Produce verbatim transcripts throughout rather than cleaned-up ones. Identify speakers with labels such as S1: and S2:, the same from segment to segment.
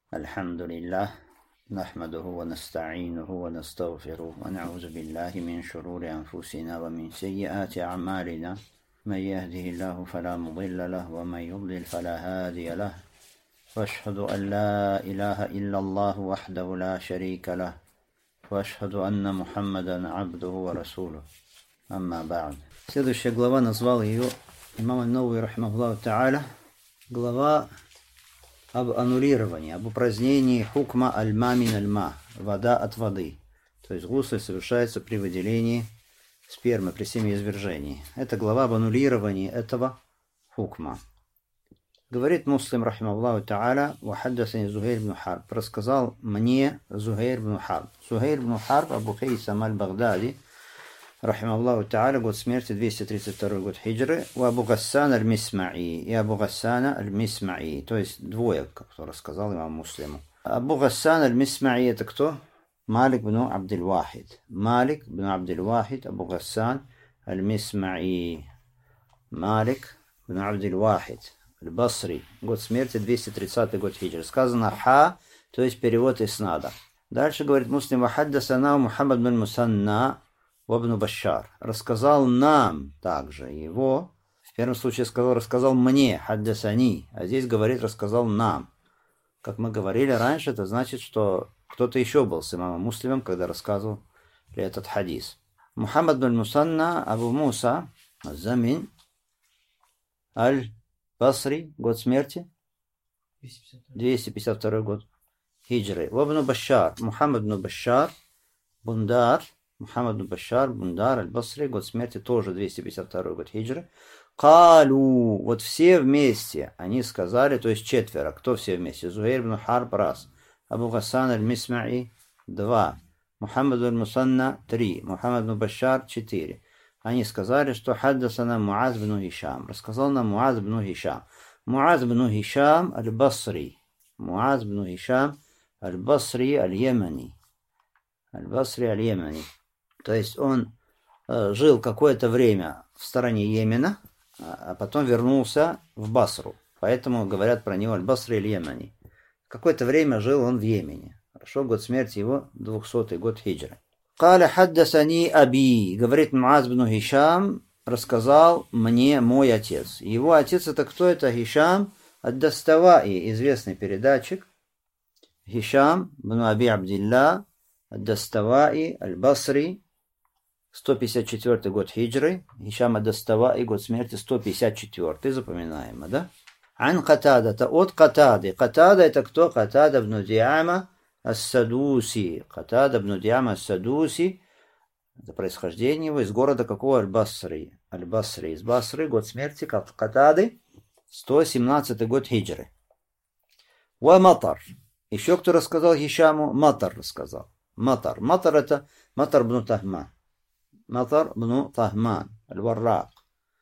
S1: الحمد لله نحمده ونستعينه ونستغفره ونعوذ بالله من شرور أنفسنا ومن سيئات أعمالنا من يهده الله فلا مضل له ومن يضلل فلا هادي له وأشهد أن لا إله إلا الله وحده لا شريك له وأشهد أن محمدا عبده ورسوله أما بعد. Следующая глава, назвал ее имам ан-Навави рахимахуллаху та'аля, глава об аннулировании, об упразднении хукма аль-ма мин аль-ма, вода от воды. То есть гусль совершается при выделении спермы, при семяизвержении. Это глава об аннулировании этого хукма. Говорит Муслим рахимахуллаху та'аля: «Ва хаддасани Зухайр ибн Харб». Рассказал мне Зухайр ибн Харб. Зухайр ибн Харб Абу Хейсам аль-Багдади, рахимахуллаху та'аля, год смерти двести тридцать второй год хиджры, у Абу Гассан аль-Мисмаи и Абу Гассана аль-Мисмаи, то есть двое, как рассказал имам Муслиму. Абу Гассан аль-Мисмаи это кто? Малик бн Абдул-Вахид. Малик бн Абдул-Вахид, Абу Гассан аль-Мисмаи. Малик бн Абдул-Вахид аль-Басри, год смерти двести тридцатый год хиджры. Сказано ха, то есть перевод иснада. Дальше говорит Муслим: «Ва хаддасана Мухаммад бн Мусанна Вабну Башар». Рассказал нам также его. В первом случае сказал, рассказал мне, хаддасани, а здесь говорит, рассказал нам. Как мы говорили раньше, это значит, что кто-то еще был с имамом Муслимом, когда рассказывал этот хадис. Мухаммад бин Мусанна Абу Муса Замин аль-Басри, год смерти двести пятьдесят второй год хиджры. Вабну Башар, Мухаммад бин Башар Бундар, Мухаммад бин Башар Бундар аль-Басри, год смерти тоже двести пятьдесят второй год хиджры. Калу, вот все вместе, они сказали, то есть четверо, кто все вместе? Зухайр ибн Харб раз, Абу Гассан аль-Мисмаи два, Мухаммад бин Мусанна три, Мухаммад бин Башар четыре. Они сказали, что хаддасана Муаз бин Хишам, рассказал нам Муаз бин Хишам. Муаз бин Хишам аль-Басри, Муаз бин Хишам аль-Басри аль-Йемани, аль-Басри аль-Йемани. То есть он э, жил какое-то время в стороне Йемена, а потом вернулся в Басру. Поэтому говорят про него аль-Басри аль-Йемани. Какое-то время жил он в Йемене. Хорошо, год смерти его двухсотый год хиджры. «Каля хаддасани аби», говорит Муаз бин Хишам, рассказал мне мой отец. Его отец это кто? Это Хишам ад-Даставаи, известный передатчик. Хишам бин Аби Абдилла ад-Даставаи аль-Басри, сто пятьдесят четвёртый год хиджры. Хишам ад-Даставаи, год смерти сто пятьдесят четвёртый, запоминаемо, да? Ан Катада, это от Катады. Катада это кто? Катада бн Диама ас-Садуси. Катада бн Диама ас-Садуси. Это происхождение его из города какого? Аль-Басри. Аль-Басри. Из Басры, год смерти Катады, сто семнадцатый год хиджры. Ва Матар. Еще кто рассказал Хишаму? Матар рассказал. Матар. Матар это Матар бн Тахман. Матар бн Тахман аль-Варрак.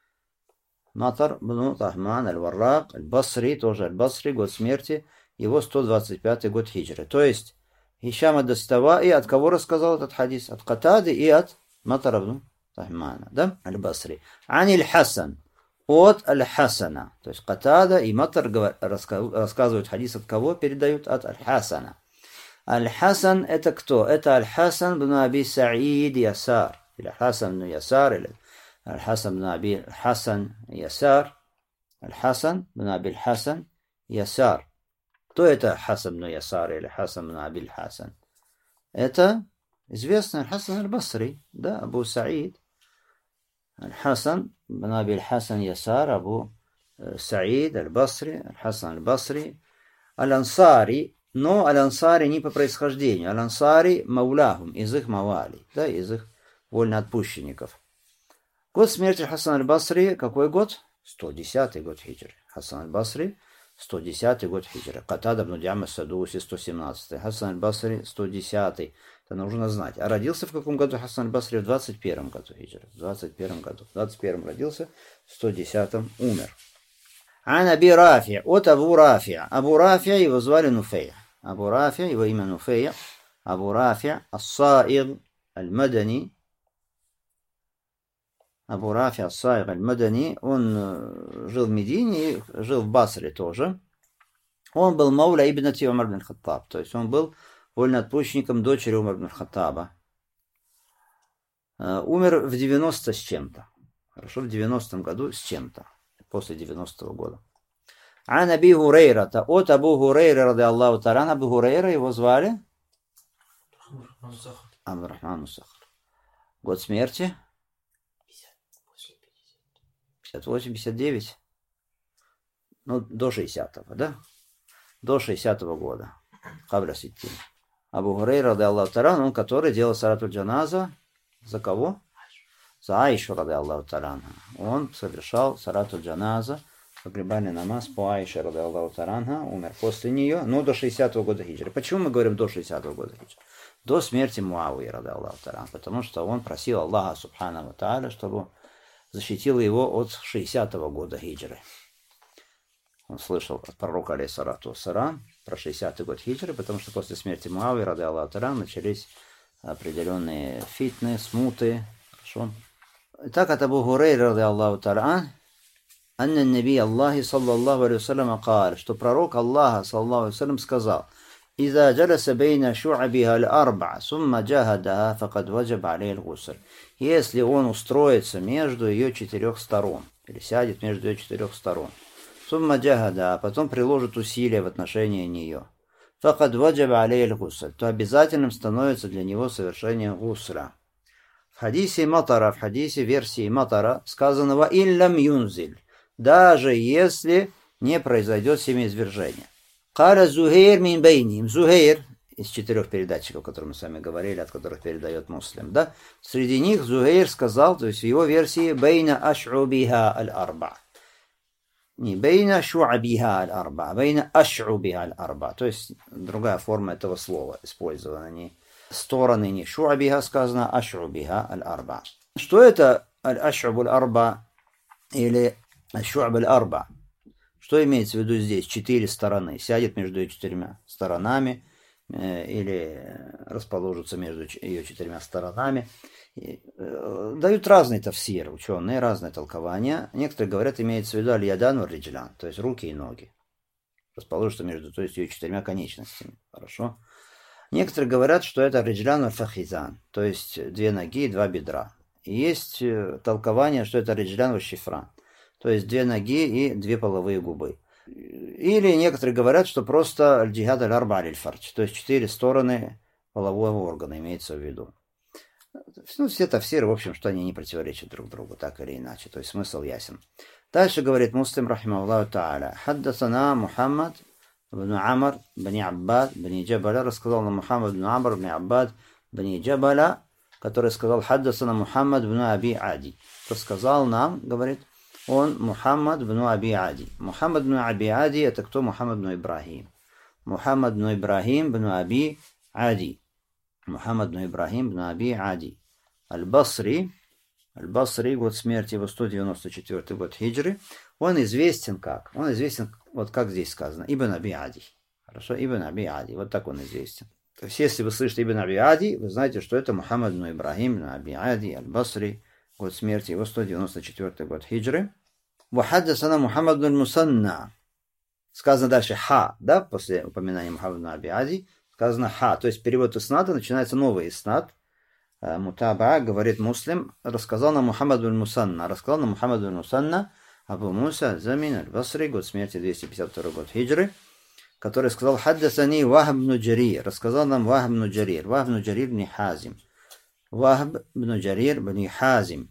S1: Матар бн Тахман аль-Варрак аль-Басри, тоже аль-Басри, год смерти его сто двадцать пятый год хиджры. То есть Хишам ад-Даставаи от кого рассказал этот хадис? От Катады и от Матара бн Тахмана, да? Аль-Басри. Аниль Хасан. От Аль-Хасана. То есть Катада и Матар рассказывают хадис от кого? Передают от Аль-Хасана. Аль-Хасан это кто? Это Аль-Хасан бн Аби Саид Ясар. Или Хасан бн Ясар, или Аль-Хасан бн Аби Хасан Ясар. Аль-Хасан бн Аби Хасан Ясар. Кто это Хасан бн Ясар или Хасан бн Аби Хасан? Это известный Аль-Хасан аль-Басри, да, Абу Саид. Аль-Хасан бн Аби Хасан Ясар, Абу Саид аль-Басри, Аль-Хасан аль-Басри, Аль-Ансари. Но Аль-Ансари не по происхождению. Аль-Ансари мауляхум, из их мавали, да, из их вольноотпущенников. Год смерти Хасан аль-Басри, какой год? сто десятый год хиджры. Хасан аль-Басри, сто десятый год хиджры. Катада бн Диама ас-Садуси, сто семнадцатый. Хасан аль-Басри, сто десятый. Это нужно знать. А родился в каком году Хасан аль-Басри? В двадцать первом году хиджры. В двадцать первом году. В двадцать первом родился, в сто десятом умер. Ан Аби Рафи, от Абу Рафи. Абу Рафи его звали Нуфей. Абу Рафи, его имя Нуфей. Абу Рафи ас-Саиг аль-Мадани. Абу Рафи ас-Саиг аль-Мадани. Он жил в Медине, жил в Басре тоже. Он был мауля ибнати Умар ибн Хаттаб, то есть он был вольноотпущенником дочери Умар ибн Хаттаба. Умер в девяносто с чем-то. Хорошо, в девяностом году с чем-то. После девяностого года. Ан Аби Хурейрата. От Абу Хурейра, ради Аллаху таран. Абу Хурейра, его звали? Абдурахман Сахар. Год смерти? пятьдесят восемь пятьдесят девять. Ну, до шестидесятого, да? До шестидесятого года. Кабля Ситтин. Абу Хурейра, ради Аллаху таран, он который делал салатуль джаназа. За кого? За Аишу, ради Аллаху таран. Он совершал салатуль джаназа, погребальный намаз по Аише, ради Аллаху таран, умер после нее, но до шестидесятого года хиджры. Почему мы говорим до шестидесятого года хиджры? До смерти Муавии, ради Аллаху таран, потому что он просил Аллаха, субхану ва тааля, чтобы защитил его от шестидесятого года хиджры. Он слышал от пророка, алейхиссалату вассалам, про шестидесятый год хиджры, потому что после смерти Муавии, ради Аллаху таран, начались определенные фитны, смуты. Хорошо. Итак, от Абу Хурейра, ради Аллаху таран, анна наби Аллахи, саллаллаху алейхи вассалям, кааль, что пророк Аллаха, саллаллаху алейхи вассалям, сказал: «Иза джаласа бейна шу'абиха аль-арба, сумма джахадаха, факад ваджаб алейхи аль-гуср». Если он устроится между ее четырех сторон, или сядет между ее четырех сторон, сумма джахадаха, а потом приложит усилия в отношении нее, факад ваджаб алейхи аль-гуср, то обязательным становится для него совершение гусра. В хадисе Матара, в хадисе версии Матара сказано: «Ва иллям юнзиль», даже если не произойдет семяизвержение. Каля Зухейр мин бейним. Зухейр из четырех передатчиков, о которых мы с вами говорили, от которых передает Муслим, да? Среди них Зухейр сказал, то есть в его версии, бейна аш'убиха аль-арба. Не бейна шу'абиха аль-арба, бейна аш'убиха аль-арба. То есть другая форма этого слова использована. Не стороны, не шу'абиха сказано, аш'убиха аль-арба. Что это аль-аш'уб аль-арба или аш'уб аль-арба? Что имеется в виду здесь? Четыре стороны. Сядет между ее четырьмя сторонами э, или расположится между ее четырьмя сторонами. И, э, дают разные тафсиры, ученые, разные толкования. Некоторые говорят, имеется в виду аль-ядан валь-риджлян, то есть руки и ноги. Расположится между, то есть ее четырьмя конечностями. Хорошо. Некоторые говорят, что это риджлян валь-фахизан, то есть две ноги и два бедра. И есть толкование, что это риджлян валь-шифран, то есть две ноги и две половые губы. Или некоторые говорят, что просто аль-джихад аль-арба аль-фардж, то есть четыре стороны полового органа имеется в виду. Ну, все тафсиры, в общем, что они не противоречат друг другу, так или иначе, то есть смысл ясен. Дальше говорит Муслим, рахимахуллаху та'аля, хаддасана Мухаммад бн Амр бн Аббад бн Джабаля, рассказал нам Мухаммад бн Амр бн Аббад бн Джабаля, который сказал: хаддасана Мухаммад бн Аби Ади. Рассказал нам, говорит он, Мухаммад бн Аби Ади. Мухаммад бн Аби Ади — это кто? Мухаммад бн Ибрахим. Мухаммад бн Ибрахим бн Аби Ади. Мухаммад бн Ибрахим бн Аби Ади. Аль-Басри. Аль-Басри, год смерти его сто девяносто четвёртый год хиджры. Он известен как? Он известен, вот как здесь сказано, Ибн Аби Ади. Хорошо, Ибн Аби Ади. Вот так он известен. То есть, если вы слышите Ибн Аби Ади, вы знаете, что это Мухаммад бн Ибрахим бн Аби Ади, Аль-Басри, год смерти его сто девяносто четвёртый год хиджры. Вахаддасана Мухаммад бн Мусанна. Сказано дальше ха, да, после упоминания Мухаммада бн Аби Ади, сказано ха, то есть перевод иснада, начинается новый иснад. Мутаба, говорит Муслим, рассказал нам Мухаммад бн Мусанна, рассказал нам Мухаммад бн Мусанна, Абу Муса Замин аль-Басри, год смерти двести пятьдесят второй год хиджры, который сказал: хаддасани Вахб бн Джарир, рассказал нам Вахб бн Джарир, Вахб бн Джарир бн Хазим. Вахб бн Джарир бн Хазим,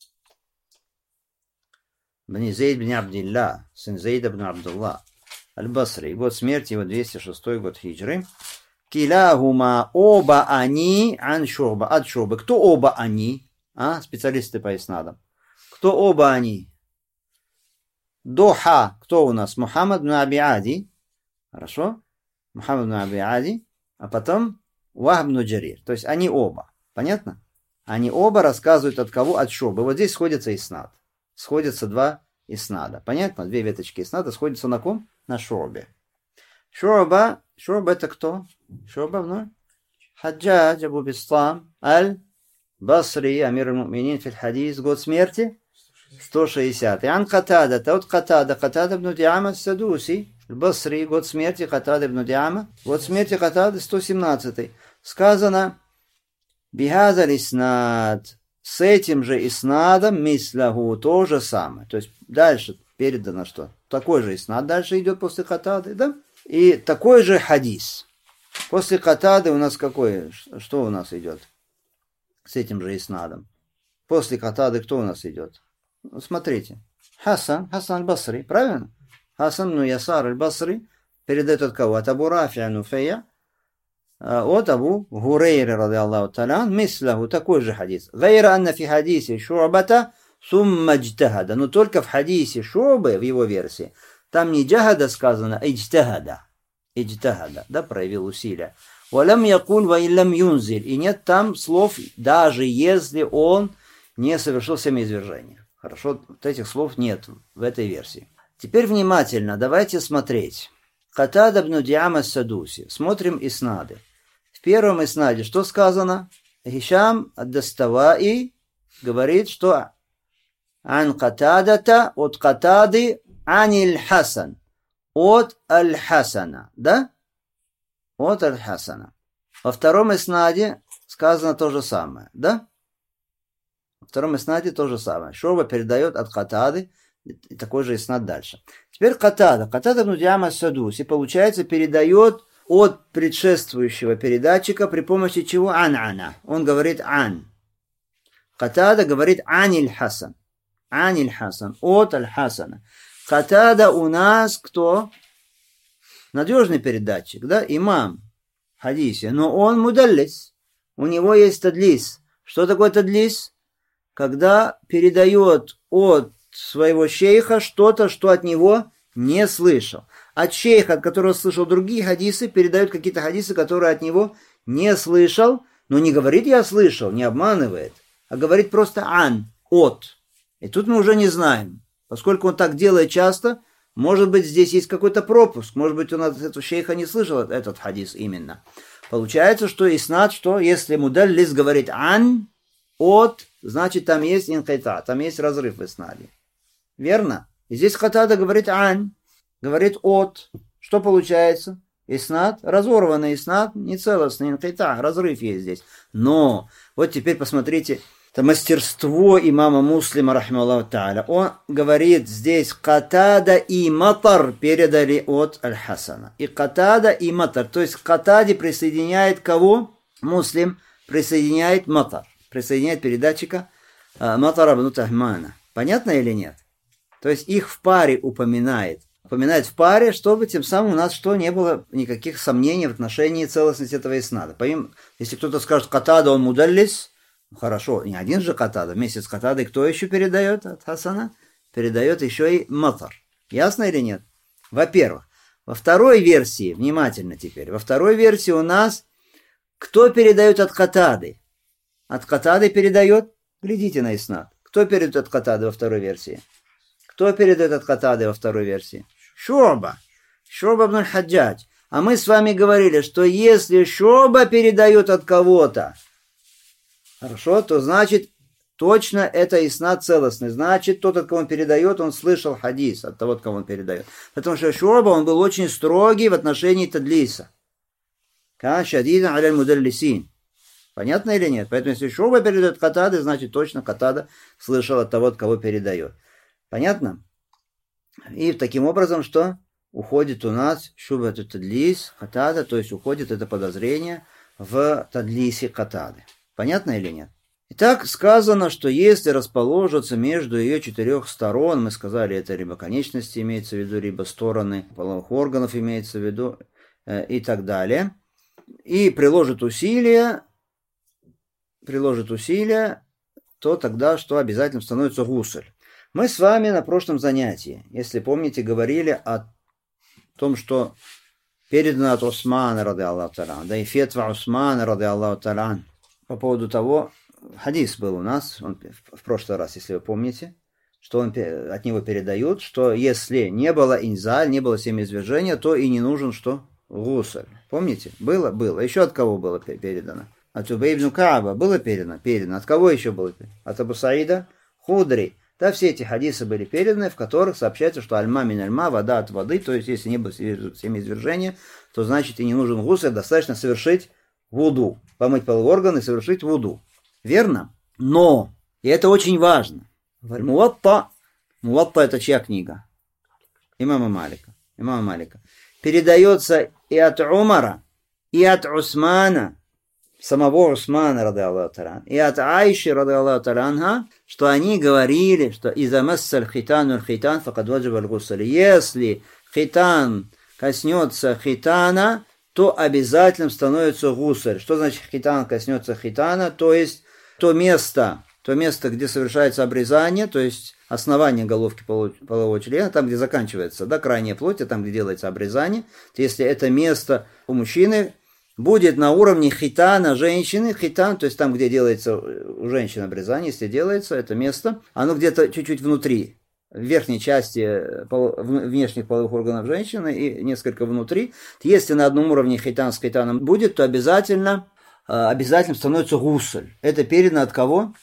S1: бн Зейд бн Абдилла, сын Зейда бн Абдулла, аль-Басри, год смерти его двести шестой год хиджры. Киляхума, оба они, ан шуба, от шубы. Кто оба они? А, специалисты по иснадам. Кто оба они? Доха, кто у нас? Мухаммад бн Аби Ади. Хорошо? Мухаммад бн Аби Ади. А потом Вахб бн Джарир. То есть они оба. Понятно? Они оба рассказывают от кого? От шубы. Вот здесь сходится иснад. Сходятся два иснада. Понятно? Две веточки иснада сходятся на ком? На шубе. Шуба, Шуба это кто? Шуба вновь? Хаджадж Абу Бистам аль-Басри, амир аль-Муминин фил хадис, год смерти сто шестьдесят. И ан Катада, от Катада, Катада бн Диама ас-Садуси, Аль-Басри, год смерти Катады ибн Диама, год смерти Катады сто семнадцатый. Сказано бихаза лиснад, с этим же иснадом мисляху, то же самое. То есть дальше передано что? Такой же иснад дальше идет после Катады, да? И такой же хадис. После Катады у нас какой? Что у нас идет? С этим же иснадом. После Катады кто у нас идет? Смотрите. Хасан, Хасан аль-Басри, правильно? Хасан ну Ясар аль-Басри передает от кого? От Абу Рафи Нуфея, от Абу Гурейры, ради Аллаху та'аля, мисляху, такой же хадис. Гайра анна фи хадисе Шу'бата сумма джтахада. Но только в хадисе Шу'бы, в его версии, там не джахада сказано, а иджтахада. Иджтахада, да, проявил усилия. Валям якуль ва иллям юнзиль. И нет там слов, даже если он не совершил семяизвержение. Хорошо, вот этих слов нет в этой версии. Теперь внимательно, давайте смотреть. Катада ибн Диама ас-Садуси. Смотрим иснады. В первом иснаде что сказано? Хишам ад-Даставаи говорит, что ан Катадата, от Катады, аниль Хасан. От аль-Хасана. Да? От аль-Хасана. Во втором иснаде сказано то же самое. Да? Во втором иснаде то же самое. Шу'ба передает от Катады, и такой же иснад дальше. Теперь Катада. Катада ибн Диама ас-Садуси, получается, передает от предшествующего передатчика при помощи чего? Ан-ана. Он говорит ан. Катада говорит аниль Хасан. Аниль Хасан. От аль-Хасана. Катада у нас кто? Надежный передатчик, да? Имам в хадисе. Но он мудаллис. У него есть тадлис. Что такое тадлис? Когда передает от своего шейха что-то, что от него не слышал. От шейха, от которого слышал другие хадисы, передают какие-то хадисы, которые от него не слышал, но не говорит «я слышал», не обманывает, а говорит просто «ан», «от». И тут мы уже не знаем. Поскольку он так делает часто, может быть, здесь есть какой-то пропуск, может быть, он от этого шейха не слышал этот хадис именно. Получается, что иснад, что если мудаллис говорит «ан», «от», значит, там есть инкайта, там есть разрыв в иснаде. Верно? И здесь Катада говорит «ан», говорит «от». Что получается? Иснад, разорванный иснад, нецелостный инкайта, разрыв есть здесь. Но, вот теперь посмотрите, это мастерство имама Муслима, рахималлаху та'аля. Он говорит здесь Катада и Матар передали от Аль-Хасана. И Катада и Матар, то есть к Катаде присоединяет кого? Муслим присоединяет Матар, присоединяет передатчика Матара ибн Тахмана. Понятно или нет? То есть их в паре упоминает. Упоминает в паре, чтобы тем самым у нас что, не было никаких сомнений в отношении целостности этого иснада. Если кто-то скажет Катада, он мудаллис, хорошо, не один же Катада, вместе с Катадой кто еще передает от Хасана? Передает еще и Матар. Ясно или нет? Во-первых. Во второй версии, внимательно теперь, во второй версии у нас кто передает от Катады? От Катады передает, глядите на иснад. Кто передает от Катады во второй версии? Кто передает от Катады во второй версии? Шу'ба. Шу'ба ибн аль-Хаджадж. А мы с вами говорили, что если Шу'ба передает от кого-то, хорошо, то значит точно это иснад целостный. Значит, тот, от кого он передает, он слышал хадис от того, от кого он передает. Потому что Шу'ба, он был очень строгий в отношении тадлиса. Кан шадидан аля аль-мудаллисин. Понятно или нет? Поэтому если Шу'ба передает Катады, значит точно Катада слышал от того, от кого передает. Понятно? И таким образом, что уходит у нас шуба тадлис, Катада, то есть уходит это подозрение в тадлисе Катады. Понятно или нет? Итак, сказано, что если расположатся между ее четырех сторон, мы сказали, это либо конечности имеется в виду, либо стороны половых органов имеется в виду, э, и так далее, и приложит усилия, приложит усилия, то тогда что обязательно становится гусль. Мы с вами на прошлом занятии, если помните, говорили о том, что передано от Усмана, ради Аллаху та'аля, да и фетва Усмана, ради Аллаху та'аля, по поводу того, хадис был у нас, он, в прошлый раз, если вы помните, что он, от него передают, что если не было инзаль, не было семяизвержения, то и не нужен что? Гусль. Помните? Было? Было. Еще от кого было передано? От Убей ибн Кааба было передано? Передано. От кого еще было передано? От Абу Саида Худри. Да, все эти хадисы были переданы, в которых сообщается, что альма мин альма, вода от воды, то есть если не было семяизвержения, то значит и не нужен гусуль, достаточно совершить вуду, помыть половой орган и совершить вуду. Верно? Но, и это очень важно, Муатта, Муатта это чья книга? Имама Малика. Имама Малика. Передается и от Умара, и от Усмана, самого Усмана, рады Аллаху та'аля, и от Айши, рады Аллаху та'аля, что они говорили, что «Иза массаль хитану хитан факад ваджаба аль-гусаль». Если хитан коснется хитана, то обязательным становится гусаль. Что значит хитан коснется хитана? То есть то место, то место, где совершается обрезание, то есть основание головки полового члена, там, где заканчивается, да, крайняя плоть, а там, где делается обрезание, то если это место у мужчины будет на уровне хитана женщины, хитан, то есть там, где делается у женщины обрезание, если делается это место, оно где-то чуть-чуть внутри, в верхней части внешних половых органов женщины и несколько внутри. Если на одном уровне хитан с хитаном будет, то обязательно, обязательно становится гусаль. Это передано от кого?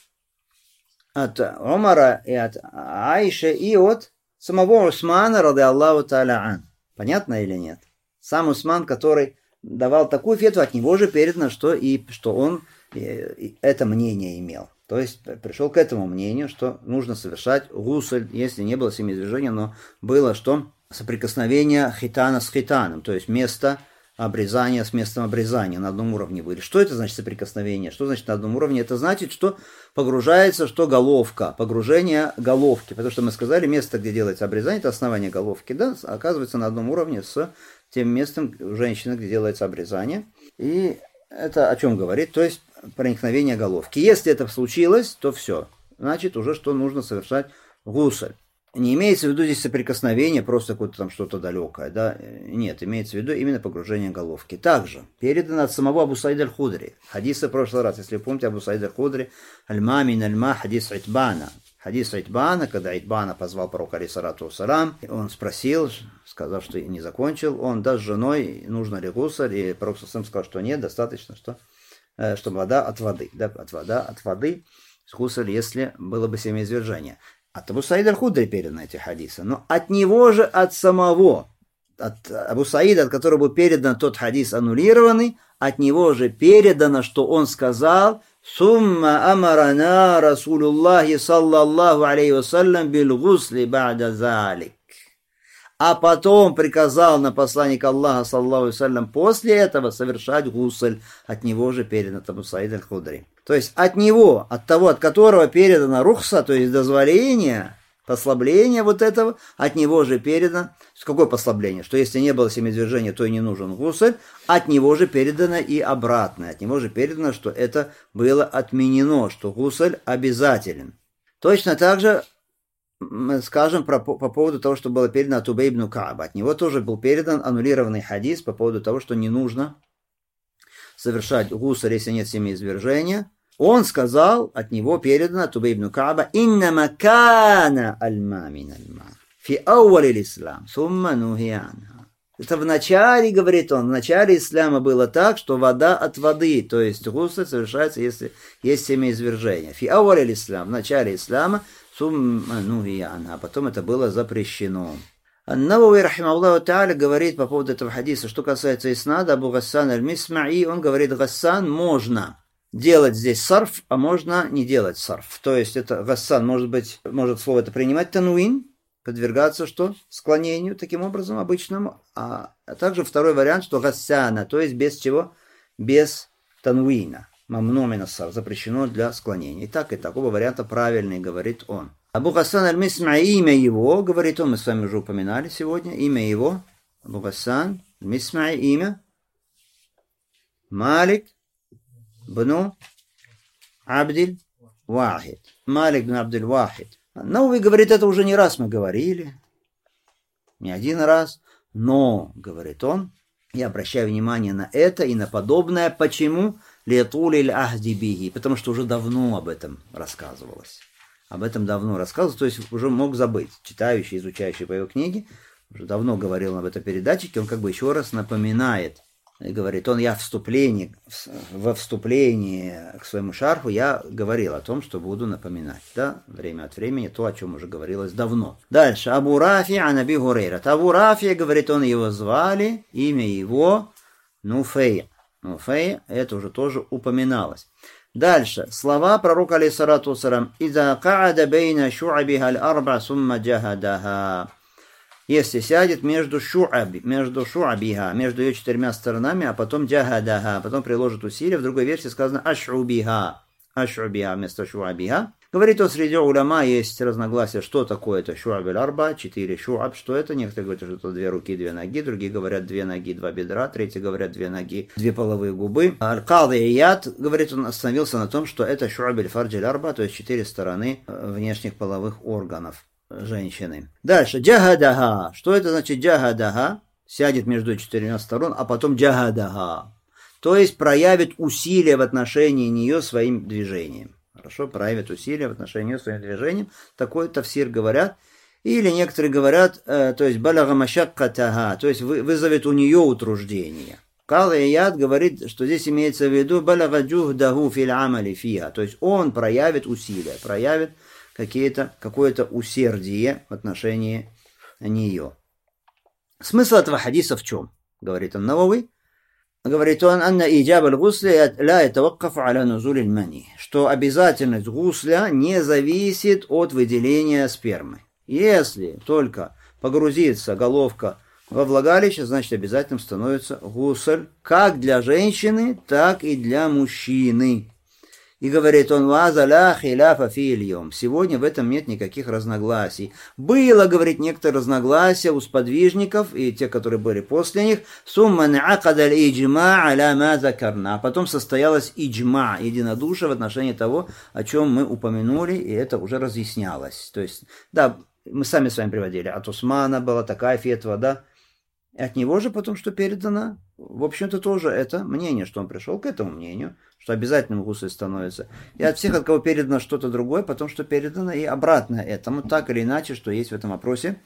S1: От Умара и от Аиши и от самого Усмана, рады Аллаху та'аля ан. Понятно или нет? Сам Усман, который давал такую фетву, от него же передано, что, и, что он и, это мнение имел. То есть пришел к этому мнению, что нужно совершать гусуль, если не было семяизвержения, но было что? Соприкосновение хитана с хитаном, то есть место обрезания с местом обрезания на одном уровне были. Что это значит соприкосновение? Что значит на одном уровне? Это значит, что погружается, что головка, погружение головки. Потому что мы сказали, место, где делается обрезание, это основание головки, да, оказывается на одном уровне с тем местом у женщины, где делается обрезание. И это о чем говорит? То есть проникновение головки. Если это случилось, то все. Значит, уже что нужно совершать гусуль. Не имеется в виду здесь соприкосновение, просто какое-то там что-то далекое, да? Нет, имеется в виду именно погружение головки. Также передано от самого Абу Саида аль-Худри. Хадисы в прошлый раз, если вы помните, Абу Саида аль-Худри, аль-ма мин аль-ма, хадис Итбана. Хадис Итбана, когда Итбана позвал пророка алейхиссалату вассалам, он спросил, сказав, что не закончил, он, да, с женой, нужно ли гусуль, и пророк сам сказал, что нет, достаточно, что, чтобы вода от воды, да, от вода от воды, гусуль, если было бы семяизвержение. От Абу Саида аль-Худри переданы эти хадисы, но от него же, от самого, от Абу Саида, от которого был передан тот хадис аннулированный, от него же передано, что он сказал: «Сумма амарана Расулуллахи саллаллаху алейхи вассалям бил гусли ба'да залик». А потом приказал на посланника Аллаха саллаллаху алейхи вассалям после этого совершать гусль. От него же передано Абу Саид аль-Худри. То есть от него, от того, от которого передано рухса, то есть дозволение, послабление вот этого, от него же передано. Какое послабление? Что если не было семяизвержения, то и не нужен гусль. От него же передано и обратное. От него же передано, что это было отменено, что гусль обязателен. Точно так же мы скажем про, по поводу того, что было передано от Убей ибн Кааба. От него тоже был передан аннулированный хадис по поводу того, что не нужно совершать гусль, если нет семяизвержения. Он сказал, от него передано от Убей ибн Кааба: «Иннама кана аль-ма мин аль-ма фи ауаль ислам, сумма нухия анха». Это в начале, говорит он, в начале ислама было так, что вода от воды, то есть гусль совершается, если есть семяизвержение. Фи ауаль ислам, в начале ислама, сумма нухия анха, а потом это было запрещено. Ан-Навави, рахимахуллаху та'аля, говорит по поводу этого хадиса, что касается иснада, Абу Гассан аль-Мисмаи, он говорит: Гассан можно делать здесь сарф, а можно не делать сарф. То есть это Гассан, может быть, может слово это принимать тануин, подвергаться что? Склонению, таким образом, обычному. А, а также второй вариант, что Гассана, то есть без чего? Без тануина. Мамну мин ас-сарф, запрещено для склонения. И так, и так, оба варианта правильные, говорит он. Абу Гассан аль-Мисмаи, имя его, говорит он, мы с вами уже упоминали сегодня, имя его, Абу Гассан аль-Мисмаи, имя Малик бну Абдиль Вахид. Малик бн Абдиль Вахид. Навави говорит, это уже не раз мы говорили, не один раз, но, говорит он, я обращаю внимание на это и на подобное. Почему? Летулиль ахди биги, потому что уже давно об этом рассказывалось. Об этом давно рассказывалось, то есть уже мог забыть. Читающий, изучающий по его книге, уже давно говорил об этом передатчике, он как бы еще раз напоминает И говорит он, я вступлении, во вступлении к своему шарху я говорил о том, что буду напоминать, да, время от времени, то, о чем уже говорилось давно. Дальше. Абу Рафи ан Аби Хурейра. Абу Рафи, говорит он, его звали, имя его Нуфей. Нуфей, это уже тоже упоминалось. Дальше. Слова пророка, алейхиссалату вассалям. «Иза ка'ада бейна шу'абиха аль-арба сумма джахадаха». Если сядет между шу'аби, между шу'абиха, между ее четырьмя сторонами, а потом джахадаха, потом приложит усилия. В другой версии сказано аш'убиха. Аш'убиха вместо шу'абиха. Говорит он, среди уляма есть разногласия, что такое это шу'аб аль-арба, четыре шу'аб, что это? Некоторые говорят, что это две руки, две ноги, другие говорят две ноги, два бедра, третьи говорят две ноги, две половые губы. Аль-Кади Ияд, говорит, он остановился на том, что это шу'аб аль-фардж аль-арба, то есть четыре стороны внешних половых органов женщины. Дальше, джахадаха. Что это значит джахадаха? Сядет между четырьмя сторон, а потом джахадаха. То есть проявит усилия в отношении нее своим движением. Хорошо, проявит усилия в отношении нее своим движением. Такой тафсир говорят. Или некоторые говорят, э, то есть балага машаккатаха, то есть вы, вызовет у нее утруждение. Кади Ияд говорит, что здесь имеется в виду балага джухдаху фил амали фиха, то есть он проявит усилия, проявит какие-то, какое-то усердие в отношении нее. Смысл этого хадиса в чем? Говорит он Навави. Говорит он, анна иджаб аль-гусля ла ятаваккафу аля нузуль аль-мани, что обязательность гусля не зависит от выделения спермы. Если только погрузится головка во влагалище, значит обязательным становится гусль как для женщины, так и для мужчины. И говорит он, вазаля хиляфа фильем. Сегодня в этом нет никаких разногласий. Было, говорит, некоторые разногласия у сподвижников и те, которые были после них. Сумман акадаль иджма аля ма закарна. А потом состоялось иджма, единодушие в отношении того, о чем мы упомянули, и это уже разъяснялось. То есть, да, мы сами с вами приводили. От Усмана была такая фетва, да. От него же потом, что передано, в общем-то, тоже это мнение, что он пришел к этому мнению, что обязательным гусль становится. И от всех, от кого передано что-то другое, потом, что передано, и обратно этому, так или иначе, что есть в этом вопросе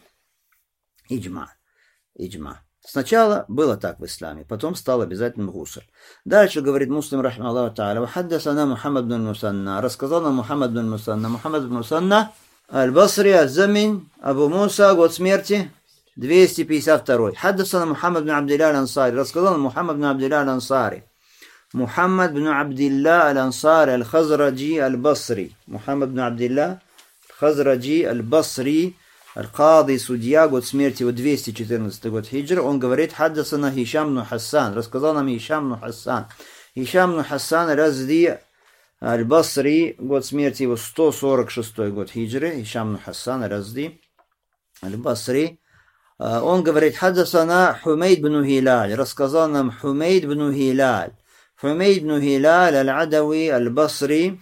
S1: иджма. Иджма. Сначала было так в исламе, потом стал обязательным гусль. Дальше говорит Муслим, рахма Аллаху та'аля, «Хаддасана Мухаммад бн Мусанна». Рассказал нам Мухаммад бн Мусанна. Мухаммад бн Мусанна, аль-Басри, аль-Замин, Абу Муса, год смерти двести пятьдесят второй. Хаддасана Мухаммад бн Абдилля аль-Ансари. Рассказал Мухаммад бн Абдилля аль-Ансари. Мухаммад бн Абдилля аль-Ансари аль-Хазраджи аль-Басри. Мухаммад бн Абдилля аль-Хазраджи аль-Басри, аль-Кади, судья, год смерти его двести четырнадцатый год хиджра. Он говорит, хаддасана Хишам бн Хассан. Рассказал нам Хишам бн Хассан. Хишам бн Хассан Разди аль-Басри, год смерти его сто сорок шестой год хиджры. Хишам бн Хассан Разди аль-Басри. Он говорит, хаддасана Хумейд бн Хилаль. Рассказал нам Хумейд бн Хилаль. Хумейд бн Хилаль аль-Адави аль-Басри.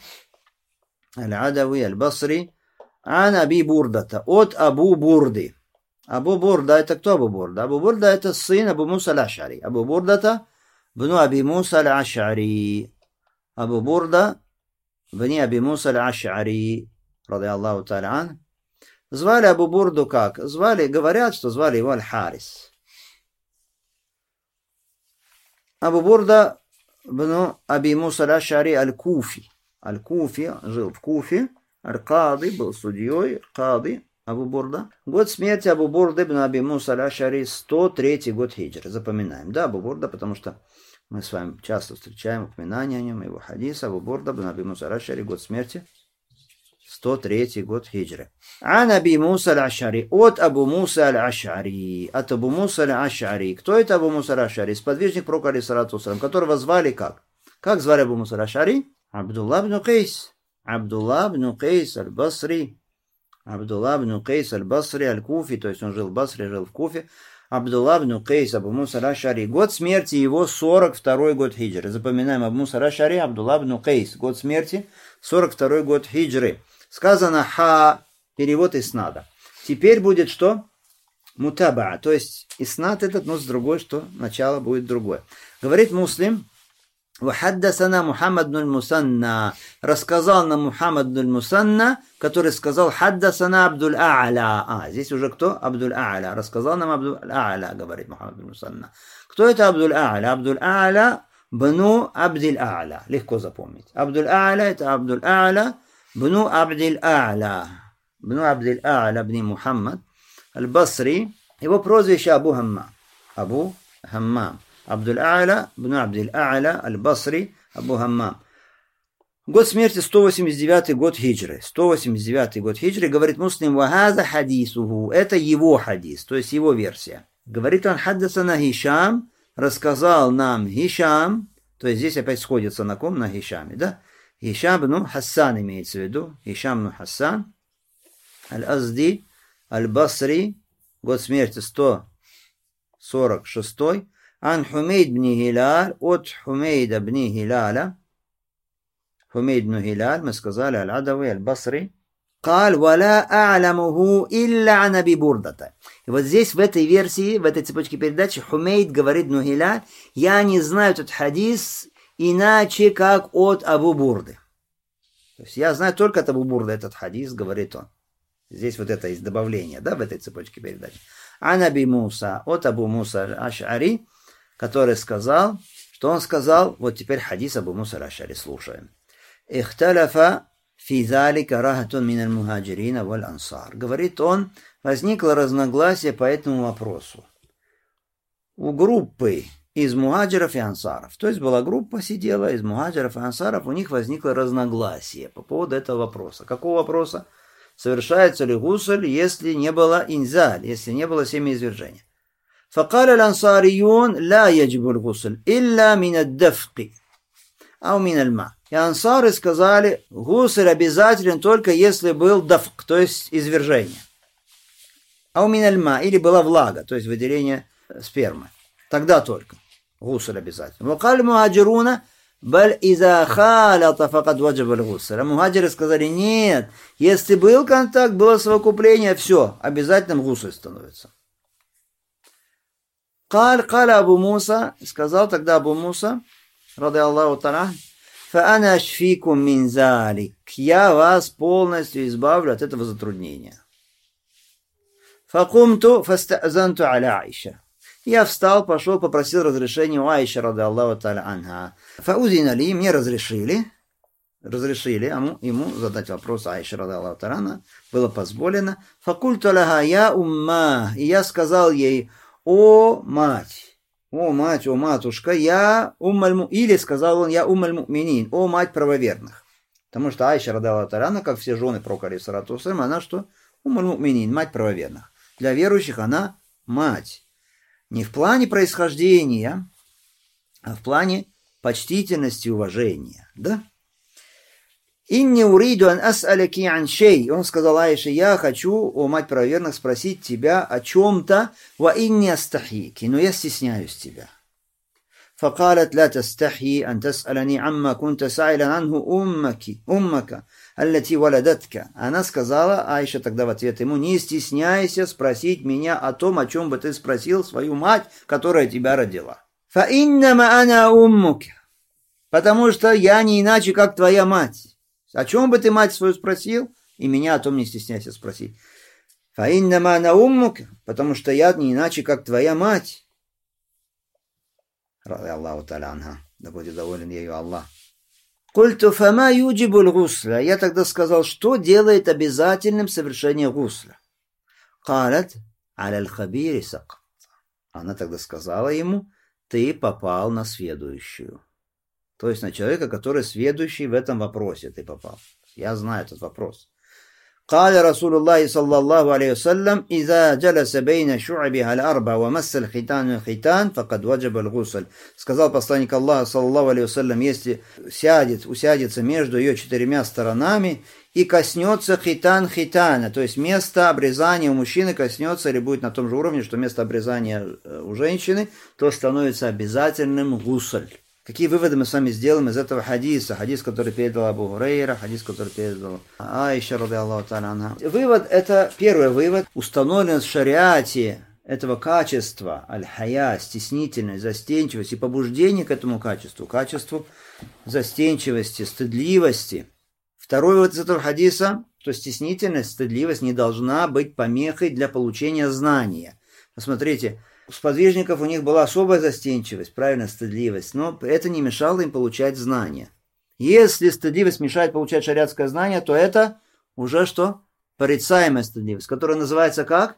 S1: Аль-Адави аль-Басри. Ан Аби Бурдата. От Абу Бурды. Абу Бурда это кто Абу Бурда? Абу Бурда это сын Абу Муса аль-Аш'ари. Абу Бурдата бну Аби Муса аль-Аш'ари. Абу Бурда бни Аби Муса аль-Аш'ари. Ради Аллаху та'аля ан. Звали Абу Бурду как? Звали, говорят, что звали его Аль-Харис. Абу Бурда бну Аби Муса аль-Аш'ари аль-Куфи. Аль-Куфи, жил в Куфе. Аль-Кади был судьей. Кади Абу Бурда. Год смерти Абу Бурды бну Аби Муса аль-Аш'ари сто третий год хиджры. Запоминаем. Да, Абу Бурда, потому что мы с вами часто встречаем упоминания о нем, его хадис. Абу Бурда бну Аби Муса аль-Аш'ари, год смерти сто третий год хиджры. Ан Аби Муса аль-Аш'ари. От Абу Муса аль-Аш'ари. От Абу Муса аль-Аш'ари. Кто это Абу Муса аль-Аш'ари? Сподвижник пророка, алейхиссалату вассалям, которого звали как? Как звали Абу Муса аль-Аш'ари? Абдулла бн Кайс. Абдулла бн Кайс аль-Басри. Абдулла бн Кайс аль-Басри аль-Куфи. То есть он жил в Басре, жил в Куфе. Абдулла бн Кайс, Абу Муса аль-Аш'ари. Год смерти его сорок второй год хиджры. Запоминаем, Абу Муса аль-Аш'ари, Абдулла бн Кайс. Год смерти сорок второй год хиджры. Сказано ха, перевод иснада. Теперь будет что? Мутаба. То есть иснад этот, но с другой, что начало будет другое. Говорит Муслим, вахаддасана Мухаммад бн Мусанна. Рассказал нам Мухаммад бн Мусанна, который сказал хаддасана Абдуль А'ля. А, здесь уже кто? Абдуль А'ля. Рассказал нам Абдуль А'ля, говорит Мухаммад бн Мусанна. Кто это Абдуль-А'ля? Абдуль-А'ля бну Абдиль-А'ля. Легко запомнить. Абдуль-А'ля это Абдуль-А'ля бну Абдиль-А'ля. Бну Абдиль-А'ля бни Мухаммад аль-Басри. Его прозвище Абу Хаммам. Абу Хаммам. Абдуль-А'ля бну Абдиль-А'ля аль-Басри. Абу Хаммам. Год смерти сто восемьдесят девятый год хиджры. сто восемьдесят девятый год хиджры. Говорит Муслим, вахаза хадисуху. Это его хадис, то есть его версия. Говорит он, хаддасана Хишам, рассказал нам Хишам, то есть здесь опять сходится на ком? На Хишаме, да? Хишам бну Хассан имеется в виду. Хишам бну Хассан. Аль-Азди, Аль-Басри. Год смерти сто сорок шестой. Ан Хумейд бни Хилаль. От Хумейда бни Хиляля. Хумейд бну Хилаль, мы сказали, Аль-Адави, Аль-Басри. Каль валя а'ламуху илля ан Аби Бурдата. И вот здесь, в этой версии, в этой цепочке передачи, Хумейд говорит бну Хилаль, я не знаю этот хадис иначе, как от Абу Бурды. То есть я знаю только от Абу Бурды этот хадис, говорит он. Здесь вот это есть добавление, да, в этой цепочке передачи. Ан Аби Муса, от Абу Муса аль-Аш'ари, который сказал, что он сказал, вот теперь хадис Абу Муса аль-Аш'ари слушаем. Ихталяфа фи залика рахатун мин аль-мухаджирина валь ансар. Говорит он, возникло разногласие по этому вопросу у группы из мухаджиров и ансаров. То есть была группа сидела из мухаджиров и ансаров, у них возникло разногласие по поводу этого вопроса. Какого вопроса? Совершается ли гусль, если не было инзаль, если не было семяизвержения? فقال الأنصاريون لا يجب الغسل إلا من الدفق أو من الماء. И ансары сказали, гусль обязателен только если был дафк, то есть извержение. А у минальма, или была влага, то есть выделение спермы. Тогда только гусль обязательно. Вакаль мухаджируна, баль иза халата факад ваджабаль гусль. А мухаджиры сказали, нет, если был контакт, было совокупление, все, обязательным гусль становится. Каль каля Абу Муса, сказал тогда Абу Муса, рады Аллаху та'аля, فأنا أشفيكم من ذلك. Я вас полностью избавлю от этого затруднения. فقمت فاستأذنت على عائشة. Я встал, пошел, попросил разрешения у Аиши, рады Аллаху та'аля анха. فأذن لي, мне разрешили, разрешили ему задать вопрос Аиши, рады Аллаху та'аля анха, было позволено. فقلت لها يا أمّاه. И я сказал ей, о мать. О, мать, о, матушка, я умаль... Или, сказал он, я умаль муминин, о, мать правоверных. Потому что Айша радаллаху та'аля, как все жены пророка алейхиссалату вассалям, она что? Умаль муминин, мать правоверных. Для верующих она мать. Не в плане происхождения, а в плане почтительности и уважения. Да? «Инни уриду ан ас'аляки ан шей». Он сказал Аише, я хочу, о мать правоверных, спросить тебя о чем-то. «Ва инни астахьики», но я стесняюсь тебя. «Факалат ла тастахьи ан тас'алани амма кунта са'ilan анху уммаки, уммака, аллати валадатка». Она сказала, Аиша тогда в ответ ему, не стесняйся спросить меня о том, о чем бы ты спросил свою мать, которая тебя родила. «Фа иннама ана уммука», потому что я не иначе, как твоя мать. О чем бы ты, мать свою, спросил, и меня о том не стесняйся спросить. Фаиннама ана уммука, потому что я не иначе, как твоя мать. Рады Аллаху та'аля анха, да будет доволен ею Аллах. Культу фама юджибуль гусля. Я тогда сказал, что делает обязательным совершение гусля. Калат аляль хабири сакат. Она тогда сказала ему, ты попал на сведущую. То есть на человека, который сведущий в этом вопросе ты попал. Я знаю этот вопрос. قال رسول الله صلى الله عليه وسلم إذا جلس بين شعبها الأربع ومس الختان الختان فقد وجب الغسل. Сказал посланник Аллаха саллаллаху алейхи вассалям, если сядет, усядется между ее четырьмя сторонами и коснется хитан хитана, то есть место обрезания у мужчины коснется или будет на том же уровне, что место обрезания у женщины, то становится обязательным гусль. Какие выводы мы с вами сделаем из этого хадиса? Хадис, который передал Абу Хурейра, хадис, который передал Аиша, рады Аллаху та'аля анха. Вывод, это первый вывод. Установлен в шариате этого качества, аль-хая, стеснительность, застенчивость и побуждение к этому качеству, качеству застенчивости, стыдливости. Второй вывод из этого хадиса, что стеснительность, стыдливость не должна быть помехой для получения знания. Посмотрите, сподвижников у них была особая застенчивость, правильно, стыдливость, но это не мешало им получать знания. Если стыдливость мешает получать шариатское знание, то это уже что? Порицаемая стыдливость, которая называется как?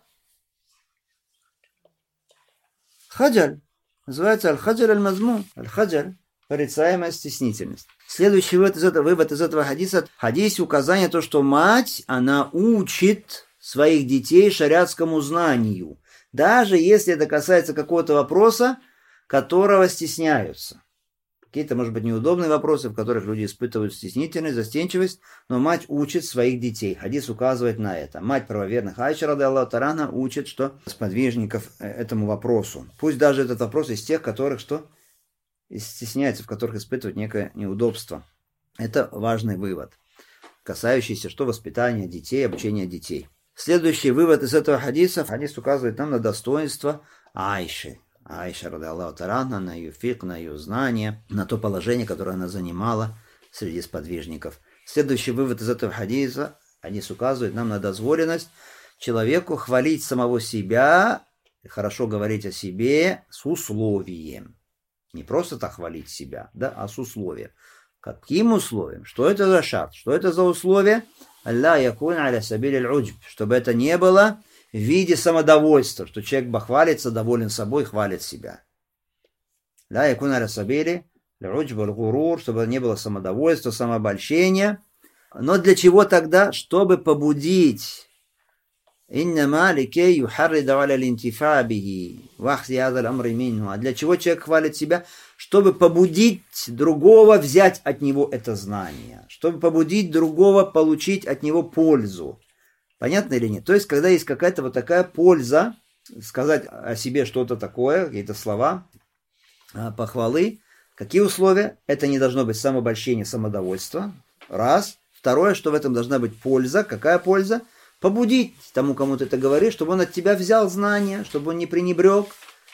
S1: Хаджаль. Называется аль-хаджаль аль-мазмум. Аль-хаджаль. Порицаемая стеснительность. Следующий вывод из этого, вывод из этого хадиса. В хадисе указание то, что мать, она учит своих детей шариатскому знанию. Даже если это касается какого-то вопроса, которого стесняются. Какие-то, может быть, неудобные вопросы, в которых люди испытывают стеснительность, застенчивость, но мать учит своих детей. Хадис указывает на это. Мать правоверных Айша, ради Аллаху та'аля, учит, что сподвижников этому вопросу. Пусть даже этот вопрос из тех, которых что? Стесняются, в которых испытывают некое неудобство. Это важный вывод, касающийся что? Воспитания детей, обучения детей. Следующий вывод из этого хадиса. Хадис указывает нам на достоинство Айши. Айша, ради Аллаху та'аля, на ее фикх, на ее знания, на то положение, которое она занимала среди сподвижников. Следующий вывод из этого хадиса. Хадис указывает нам на дозволенность человеку хвалить самого себя, хорошо говорить о себе с условием. Не просто так хвалить себя, да, а с условием. Каким условием? Что это за шарт? Что это за условие? Алла якун аля сабиль аль-уджб. Чтобы это не было в виде самодовольства, что человек бахвалится, доволен собой, хвалит себя. Ла якун аля сабиль аль-уджб аль-гурур, чтобы не было самодовольства, самообольщения. Но для чего тогда? Чтобы побудить. Иннама ликей юхарриду аля линтифа бихи вахзи хаза аль-амр минху. А для чего человек хвалит себя? Чтобы побудить другого взять от него это знание. Чтобы побудить другого получить от него пользу. Понятно или нет? То есть, когда есть какая-то вот такая польза, сказать о себе что-то такое, какие-то слова, похвалы. Какие условия? Это не должно быть самообольщение, самодовольство. Раз. Второе, что в этом должна быть польза. Какая польза? Побудить тому, кому ты это говоришь, чтобы он от тебя взял знания, чтобы он не пренебрег,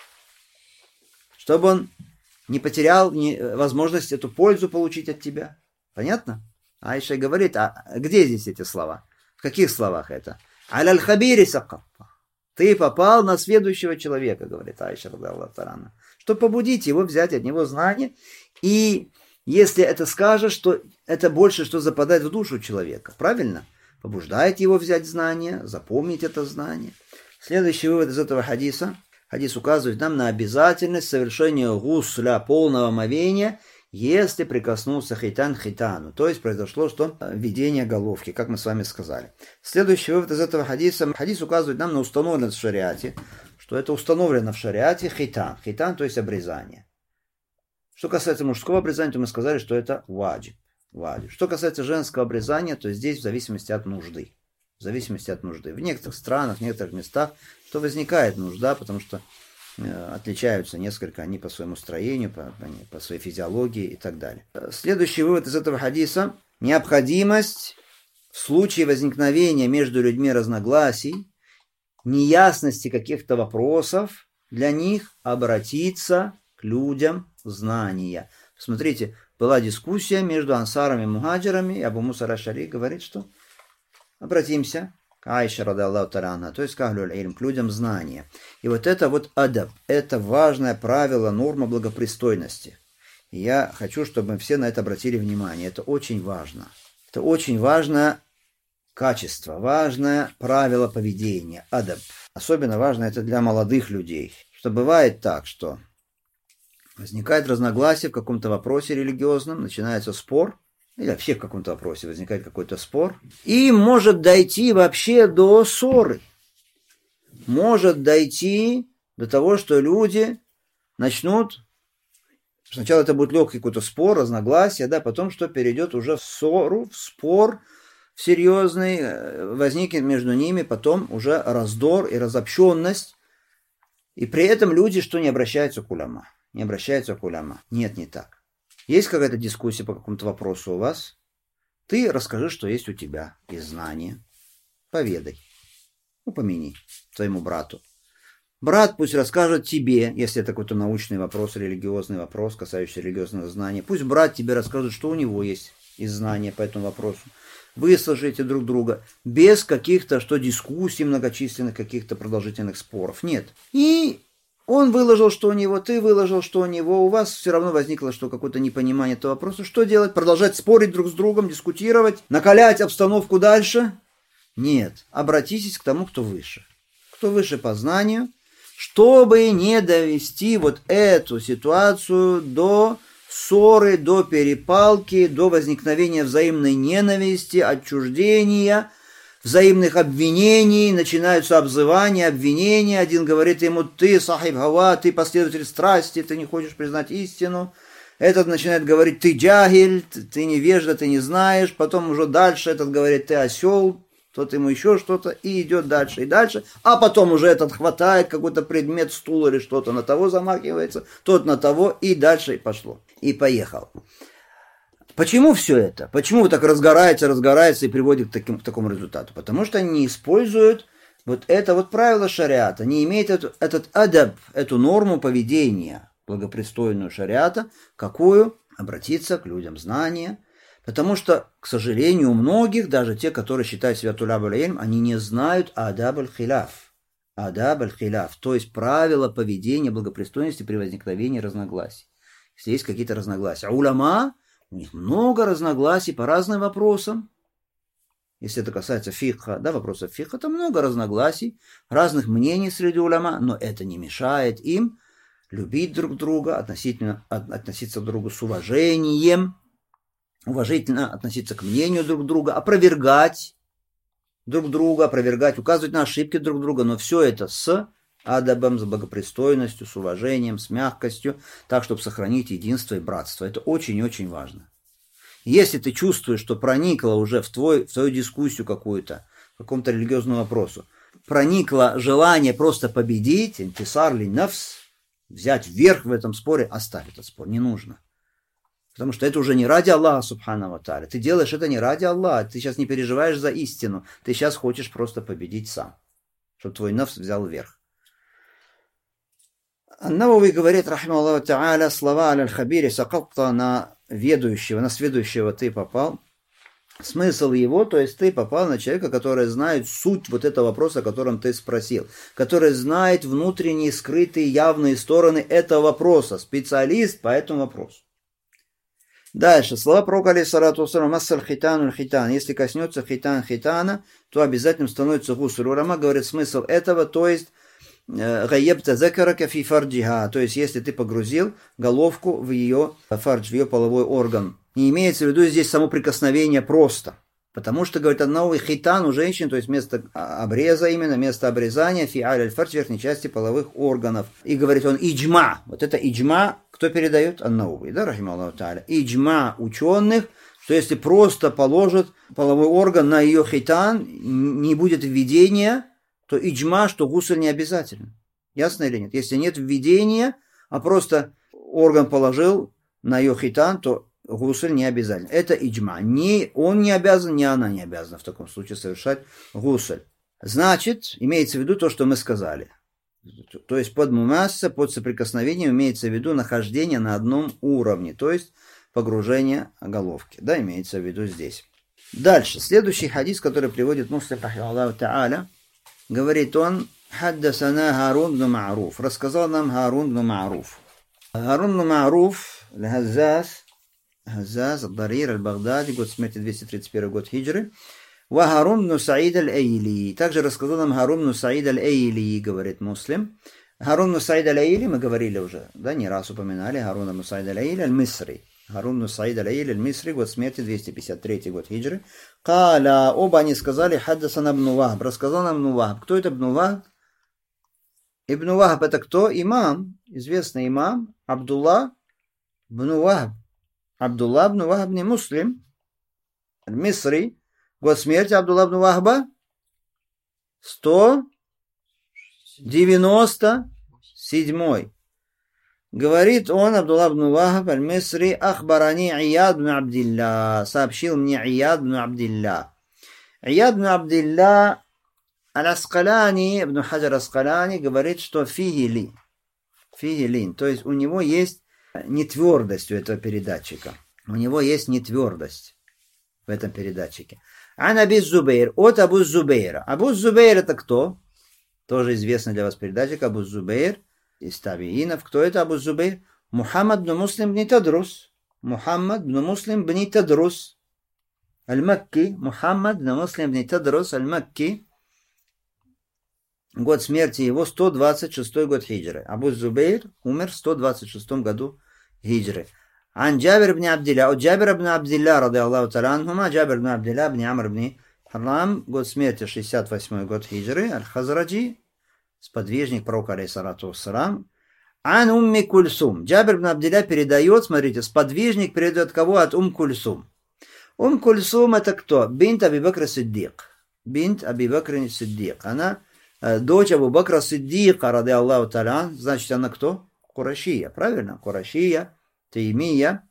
S1: чтобы он не потерял возможность эту пользу получить от тебя. Понятно? Айша говорит, а где здесь эти слова? В каких словах это? Аль-аль-хабири сакаффа. Ты попал на сведущего человека, говорит Айша, ради Аллаху та'аля, чтобы побудить его взять от него знания. И если это скажешь, то это больше, что западает в душу человека. Правильно? Побуждает его взять знания, запомнить это знание. Следующий вывод из этого хадиса. Хадис указывает нам на обязательность совершения гусля, полного омовения, если прикоснулся хитан к хитану. То есть произошло что? Введение головки, как мы с вами сказали. Следующий вывод из этого хадиса. Хадис указывает нам на установленность в шариате, что это установлено в шариате хитан. Хитан, то есть обрезание. Что касается мужского обрезания, то мы сказали, что это ваджиб. ваджиб. Что касается женского обрезания, то здесь в зависимости от нужды. В зависимости от нужды. В некоторых странах, в некоторых местах, что возникает нужда, потому что э, отличаются несколько они по своему строению, по, по своей физиологии и так далее. Следующий вывод из этого хадиса. Необходимость в случае возникновения между людьми разногласий, неясности каких-то вопросов, для них обратиться к людям знания. Смотрите, была дискуссия между ансарами и мухаджирами, и Абу Муса аль-Аш'ари говорит, что обратимся к Айше, ради Аллаху та'аля, то есть к ахлюль илм, к людям знания. И вот это вот адаб, это важное правило, норма благопристойности. И я хочу, чтобы мы все на это обратили внимание. Это очень важно. Это очень важное качество, важное правило поведения, адаб. Особенно важно это для молодых людей. Что бывает так, что возникает разногласие в каком-то вопросе религиозном, начинается спор, или вообще в каком-то вопросе возникает какой-то спор, и может дойти вообще до ссоры. Может дойти до того, что люди начнут, сначала это будет легкий какой-то спор, разногласие, да, потом что перейдет уже в ссору, в спор серьезный, возникнет между ними потом уже раздор и разобщенность, и при этом люди что не обращаются к уляма. Не обращаются к уляма. Нет, не так. Есть какая-то дискуссия по какому-то вопросу у вас? Ты расскажи, что есть у тебя из знания. Поведай. Упомяни твоему брату. Брат пусть расскажет тебе, если это какой-то научный вопрос, религиозный вопрос, касающийся религиозного знания. Пусть брат тебе расскажет, что у него есть из знания по этому вопросу. Вы слушаете друг друга без каких-то, что дискуссий многочисленных, каких-то продолжительных споров. Нет. И Он выложил, что у него, ты выложил, что у него, у вас все равно возникло что какое-то непонимание этого вопроса. Что делать? Продолжать спорить друг с другом, дискутировать, накалять обстановку дальше? Нет, обратитесь к тому, кто выше. Кто выше по знанию, чтобы не довести вот эту ситуацию до ссоры, до перепалки, до возникновения взаимной ненависти, отчуждения, взаимных обвинений, начинаются обзывания, обвинения. Один говорит ему: ты сахиб гава, ты последователь страсти, ты не хочешь признать истину. Этот начинает говорить: ты джахиль, ты невежда, ты не знаешь. Потом уже дальше этот говорит: ты осел, тот ему еще что-то, и идет дальше и дальше. А потом уже этот хватает какой-то предмет, стул или что-то, на того замахивается, тот на того, и дальше и пошло. И поехал. Почему все это? Почему так разгорается, разгорается и приводит к, таким, к такому результату? Потому что они не используют вот это вот правило шариата, не имеют этот, этот адаб, эту норму поведения, благопристойную шариата, какую? Обратиться к людям знания. Потому что, к сожалению, у многих, даже те, которые считают себя туляб аль-илм, они не знают адаб аль-хиляф. Адаб аль-хиляф, то есть правила поведения благопристойности при возникновении разногласий. Если есть какие-то разногласия. А уляма, у них много разногласий по разным вопросам. Если это касается фикха, да, вопросов фикха, то много разногласий, разных мнений среди уляма, но это не мешает им любить друг друга, относительно, относиться друг к другу с уважением, уважительно относиться к мнению друг друга, опровергать друг друга, опровергать, указывать на ошибки друг друга, но все это с адабом, с благопристойностью, с уважением, с мягкостью, так, чтобы сохранить единство и братство. Это очень и очень важно. Если ты чувствуешь, что проникло уже в, твой, в твою дискуссию какую-то, к какому-то религиозному вопросу, проникло желание просто победить, интисар ли нафс, взять верх в этом споре, оставь этот спор, не нужно. Потому что это уже не ради Аллаха, субхану ва тааля. Ты делаешь это не ради Аллаха, ты сейчас не переживаешь за истину, ты сейчас хочешь просто победить сам, чтобы твой нафс взял верх. Ан-Навави говорит, рахимахуллаху тааля, слова аль-Хабири сакатта на ведущего, на сведущего ты попал. Смысл его, то есть ты попал на человека, который знает суть вот этого вопроса, о котором ты спросил, который знает внутренние, скрытые, явные стороны этого вопроса, специалист по этому вопросу. Дальше, слова пророка алейхиссалату вассалям, массаль хитану хитан. Если коснется хитан хитана, то обязательно становится гусль. Улама говорит, смысл этого, то есть гайебта закарака фи фарджиха, то есть если ты погрузил головку в ее фардж, в ее половой орган. Не имеется в виду здесь само прикосновение просто. Потому что, говорит, новый хитан у женщин, то есть место обреза именно, место обрезания, фи аль-фардж, верхней части половых органов. И говорит он иджма. Вот это иджма, кто передает? Ан-Навави, да, рахимахуллаху тааля. Иджма ученых, что если просто положит половой орган на ее хитан, не будет введения, то иджма, что гусль не обязательно. Ясно или нет? Если нет введения, а просто орган положил на ее хитан, то гусль не обязательно. Это иджма. Ни он не обязан, ни она не обязана в таком случае совершать гусль. Значит, имеется в виду то, что мы сказали. То есть под мумасса, под соприкосновением имеется в виду нахождение на одном уровне, то есть погружение головки. Да, имеется в виду здесь. Дальше. Следующий хадис, который приводит Муслим, рахимахуллаху тааля, говорит он, хаддасана Харун бн Ма'руф. Рассказал нам Харун бн Ма'руф. Харун бн Ма'руф, Хаззаз, Хаззаз, Дарир, Аль-Багдади, год смерти двести тридцать первый год хиджры. Ва Харун бн Саид аль-Эйли. Также рассказал нам Харун бн Саид аль-Эйли, говорит Муслим. Харун бн Саид аль-Эйли мы говорили уже, да, не раз упоминали. Харун бн Саид аль-Эйли аль-Мисри. Харун бн Саид аль-Эйли аль-Мисри, год смерти двести пятьдесят третий год хиджры. Каля, оба они сказали, хаддасана ибн Вахб. Рассказал нам ибн Вахб. Кто это ибн Вахб? Ибн Вахб это кто? Имам, известный имам, Абдулла ибн Вахб. Абдулла ибн Вахб не Муслим, аль-Мисри. Год смерти Абдулла ибн Вахба сто девяносто седьмой. Говорит он, Абдулла ибн Вахб аль-Мисри, ахбарани Ияд ибн Абдилля, сообщил мне Ияд ибн Абдилля. Ияд ибн Абдилля аль-Аскалани, ибн Хаджар Аскалани, говорит, что фиги ли, фиги лин, то есть у него есть нетвердость у этого передатчика. У него есть нетвердость в этом передатчике. Ан Аби Зубейр, от Абу Зубейра. Абу Зубейр это кто? Тоже известный для вас передатчик, Абу Зубейр. из табиинов. Кто это Абу Зубейр? Мухаммад бн Муслим бн Тадрус. Мухаммад бн Муслим бн Тадрус. Аль-Макки. Мухаммад бн Муслим бн Тадрус Аль-Макки. Год смерти его сто двадцать шестой год хиджры. Абу Зубейр умер в сто двадцать шестом году хиджры. Ан Джабир бн Абдилля. От Джабира бн Абдилля, ради Аллаху та'аля анхума, Джабир бн Абдилля бн Амр бн Харрам, год смерти шестьдесят восьмой год хиджры. Аль-Хазраджи, сподвижник пророка, алейхиссалату вассалам. Ан Умми Кульсум. Джабир бн Абдилля передает, смотрите, сподвижник передает кого? От Ум Кульсум. Ум Кульсум это кто? Бинт Аби Бакр Сиддик. Бинт Аби Бакр Сиддик. Она дочь Абу Бакра Сиддика, ради Аллаху та'аля. Значит, она кто? Курашия, правильно? Курашия, Таймия.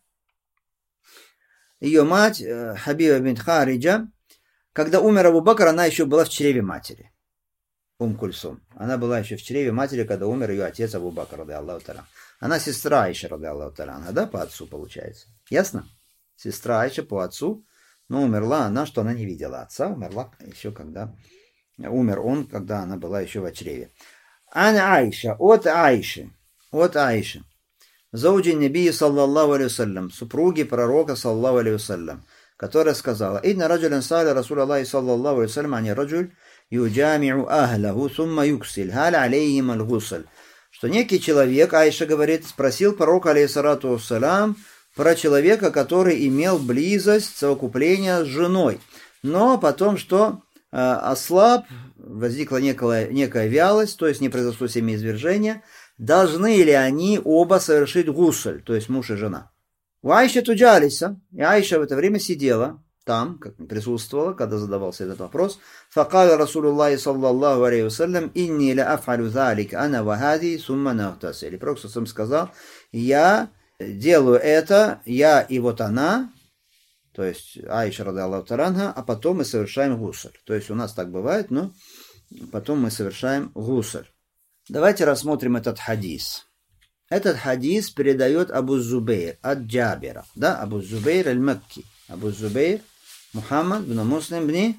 S1: Ее мать, Хабиба бинт Хариджа, когда умер Абу Бакр, она еще была в чреве матери. Ум Кульсум. Она была еще в чреве матери, когда умер ее отец Абу Бакр, ради Аллаху та'аля. Она сестра Айши, ради Аллаху та'аля, да, по отцу получается. Ясно? Сестра Айши по отцу, но умерла она, что она не видела отца, умерла еще когда... Умер он, когда она была еще в чреве. Ан Айша, от Айши, от Айши. Зауджи Набии, саллаллаху алейхи вассалям, супруги пророка, саллаллаху алейхи вассалям, которая сказала: «Инна раджулян саля Расул Аллахи, саллаллаху алейхи вассалям, ани раджуль юджамиу ахлаху, сумма юксиль, халь алейхим аль-гусль». Что некий человек, Айша говорит, спросил пророка, алейхиссалату вассалям, про человека, который имел близость, совокупление с женой. Но потом что? Ослаб, возникла некая, некая вялость, то есть не произошло семяизвержение, должны ли они оба совершить гусль, то есть муж и жена. У Айши туджалиса, и Айша в это время сидела там, как присутствовала, когда задавался этот вопрос. Факаля Расулуллахи саллаллаху алейхи вассалям: «Инни ла афалю залик ана вахади сумма нахтасили». Пророк сам сказал: «Я делаю это, я и вот она». То есть Айша, ради Аллаху та'аля, а потом мы совершаем гусль. То есть у нас так бывает, но потом мы совершаем гусль. Давайте рассмотрим этот хадис. Этот хадис передает Абу Зубейр от Джабира. Да, Абу Зубейр аль-Макки. Абу Зубейр Мухаммад бн Муслим бн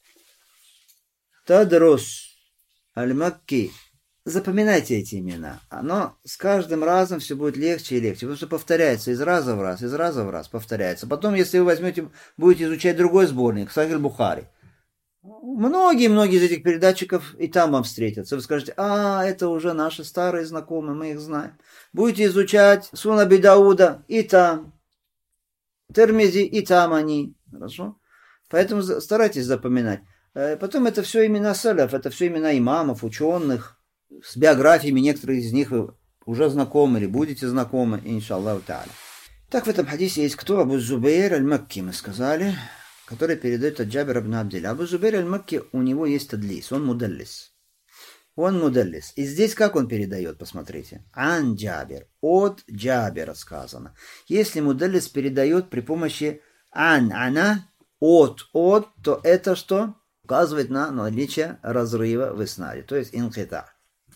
S1: Тадрус аль-Макки. Запоминайте эти имена. Оно с каждым разом все будет легче и легче, потому что повторяется из раза в раз, из раза в раз повторяется. Потом, если вы возьмете, будете изучать другой сборник, Сахих аль-Бухари, многие-многие из этих передатчиков и там вам встретятся. Вы скажете: а, это уже наши старые знакомые, мы их знаем. Будете изучать Сунан Аби Дауда, и там. Термизи, и там они. Хорошо? Поэтому старайтесь запоминать. Потом это все имена салаф, это все имена имамов, ученых. С биографиями некоторых из них вы уже знакомы или будете знакомы, иншаллаху та'аля. Так, в этом хадисе есть кто? Абу Зубейр аль-Макки, мы сказали, который передает от Джабира бн Абдилля. Абу Зубейр аль-Макки, у него есть тадлис, он мудаллис. Он мудаллис. И здесь как он передает, посмотрите. Ан Джабир, от Джабира сказано. Если мудаллис передает при помощи ан, ана, от, от, то это что? Указывает на наличие разрыва в иснаде, то есть инхита.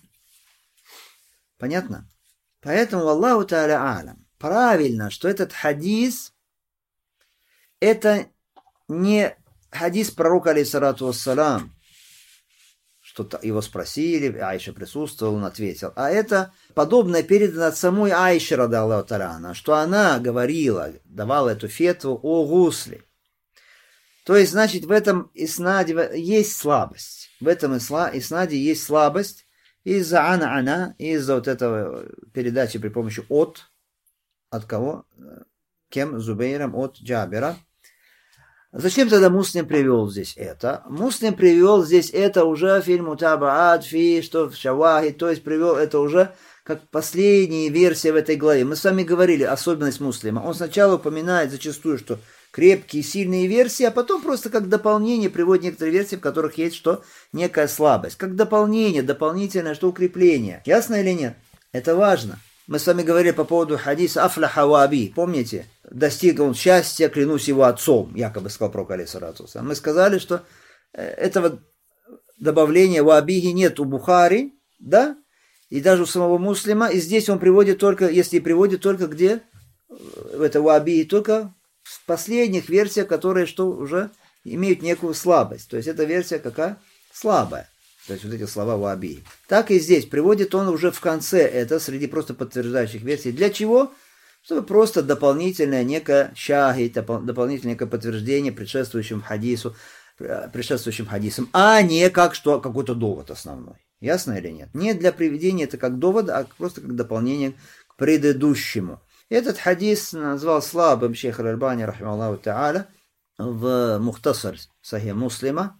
S1: Понятно? Поэтому, Аллаху та'аля алям, правильно, что этот хадис, это не хадис пророка, алейхиссалату вассалам, что-то его спросили, Айша присутствовала, он ответил, а это подобное передано от самой Айши, ради Аллаху та'аля, что она говорила, давала эту фетву о гусле. То есть, значит, в этом иснаде есть слабость. В этом иснаде есть слабость, из-за ана-ана, из-за вот этого передачи при помощи от, от кого? Кем? Зубейром, от Джабира. Зачем тогда Муслим привел здесь это? Муслим привел здесь это уже фильм Мутабаат, фи, что в Шавахи, то есть привел это уже как последняя версия в этой главе. Мы с вами говорили особенность Муслима. Он сначала упоминает зачастую, что крепкие, сильные версии, а потом просто как дополнение приводит некоторые версии, в которых есть что? Некая слабость. Как дополнение, дополнительное, что укрепление. Ясно или нет? Это важно. Мы с вами говорили по поводу хадиса Афляха ва Аби. Помните? Достиг он счастья, клянусь его отцом, якобы сказал пророк, алейхиссалату вассалям. Мы сказали, что этого добавления ва Абихи нет у Бухари, да? И даже у самого Муслима. И здесь он приводит только, если приводит только где? В это ва Абихи только в последних версиях, которые что уже имеют некую слабость. То есть эта версия какая? Слабая. То есть вот эти слова ваби. Так и здесь приводит он уже в конце это, среди просто подтверждающих версий. Для чего? Чтобы просто дополнительное некое шахид, дополнительное некое подтверждение предшествующему хадису, предшествующим хадисам, а не как что, какой-то довод основной. Ясно или нет? Не для приведения это как довод, а просто как дополнение к предыдущему. Этот хадис назвал слабым шейх аль-Альбани, рахималлаху та'аля, в Мухтасар Сахих Муслима.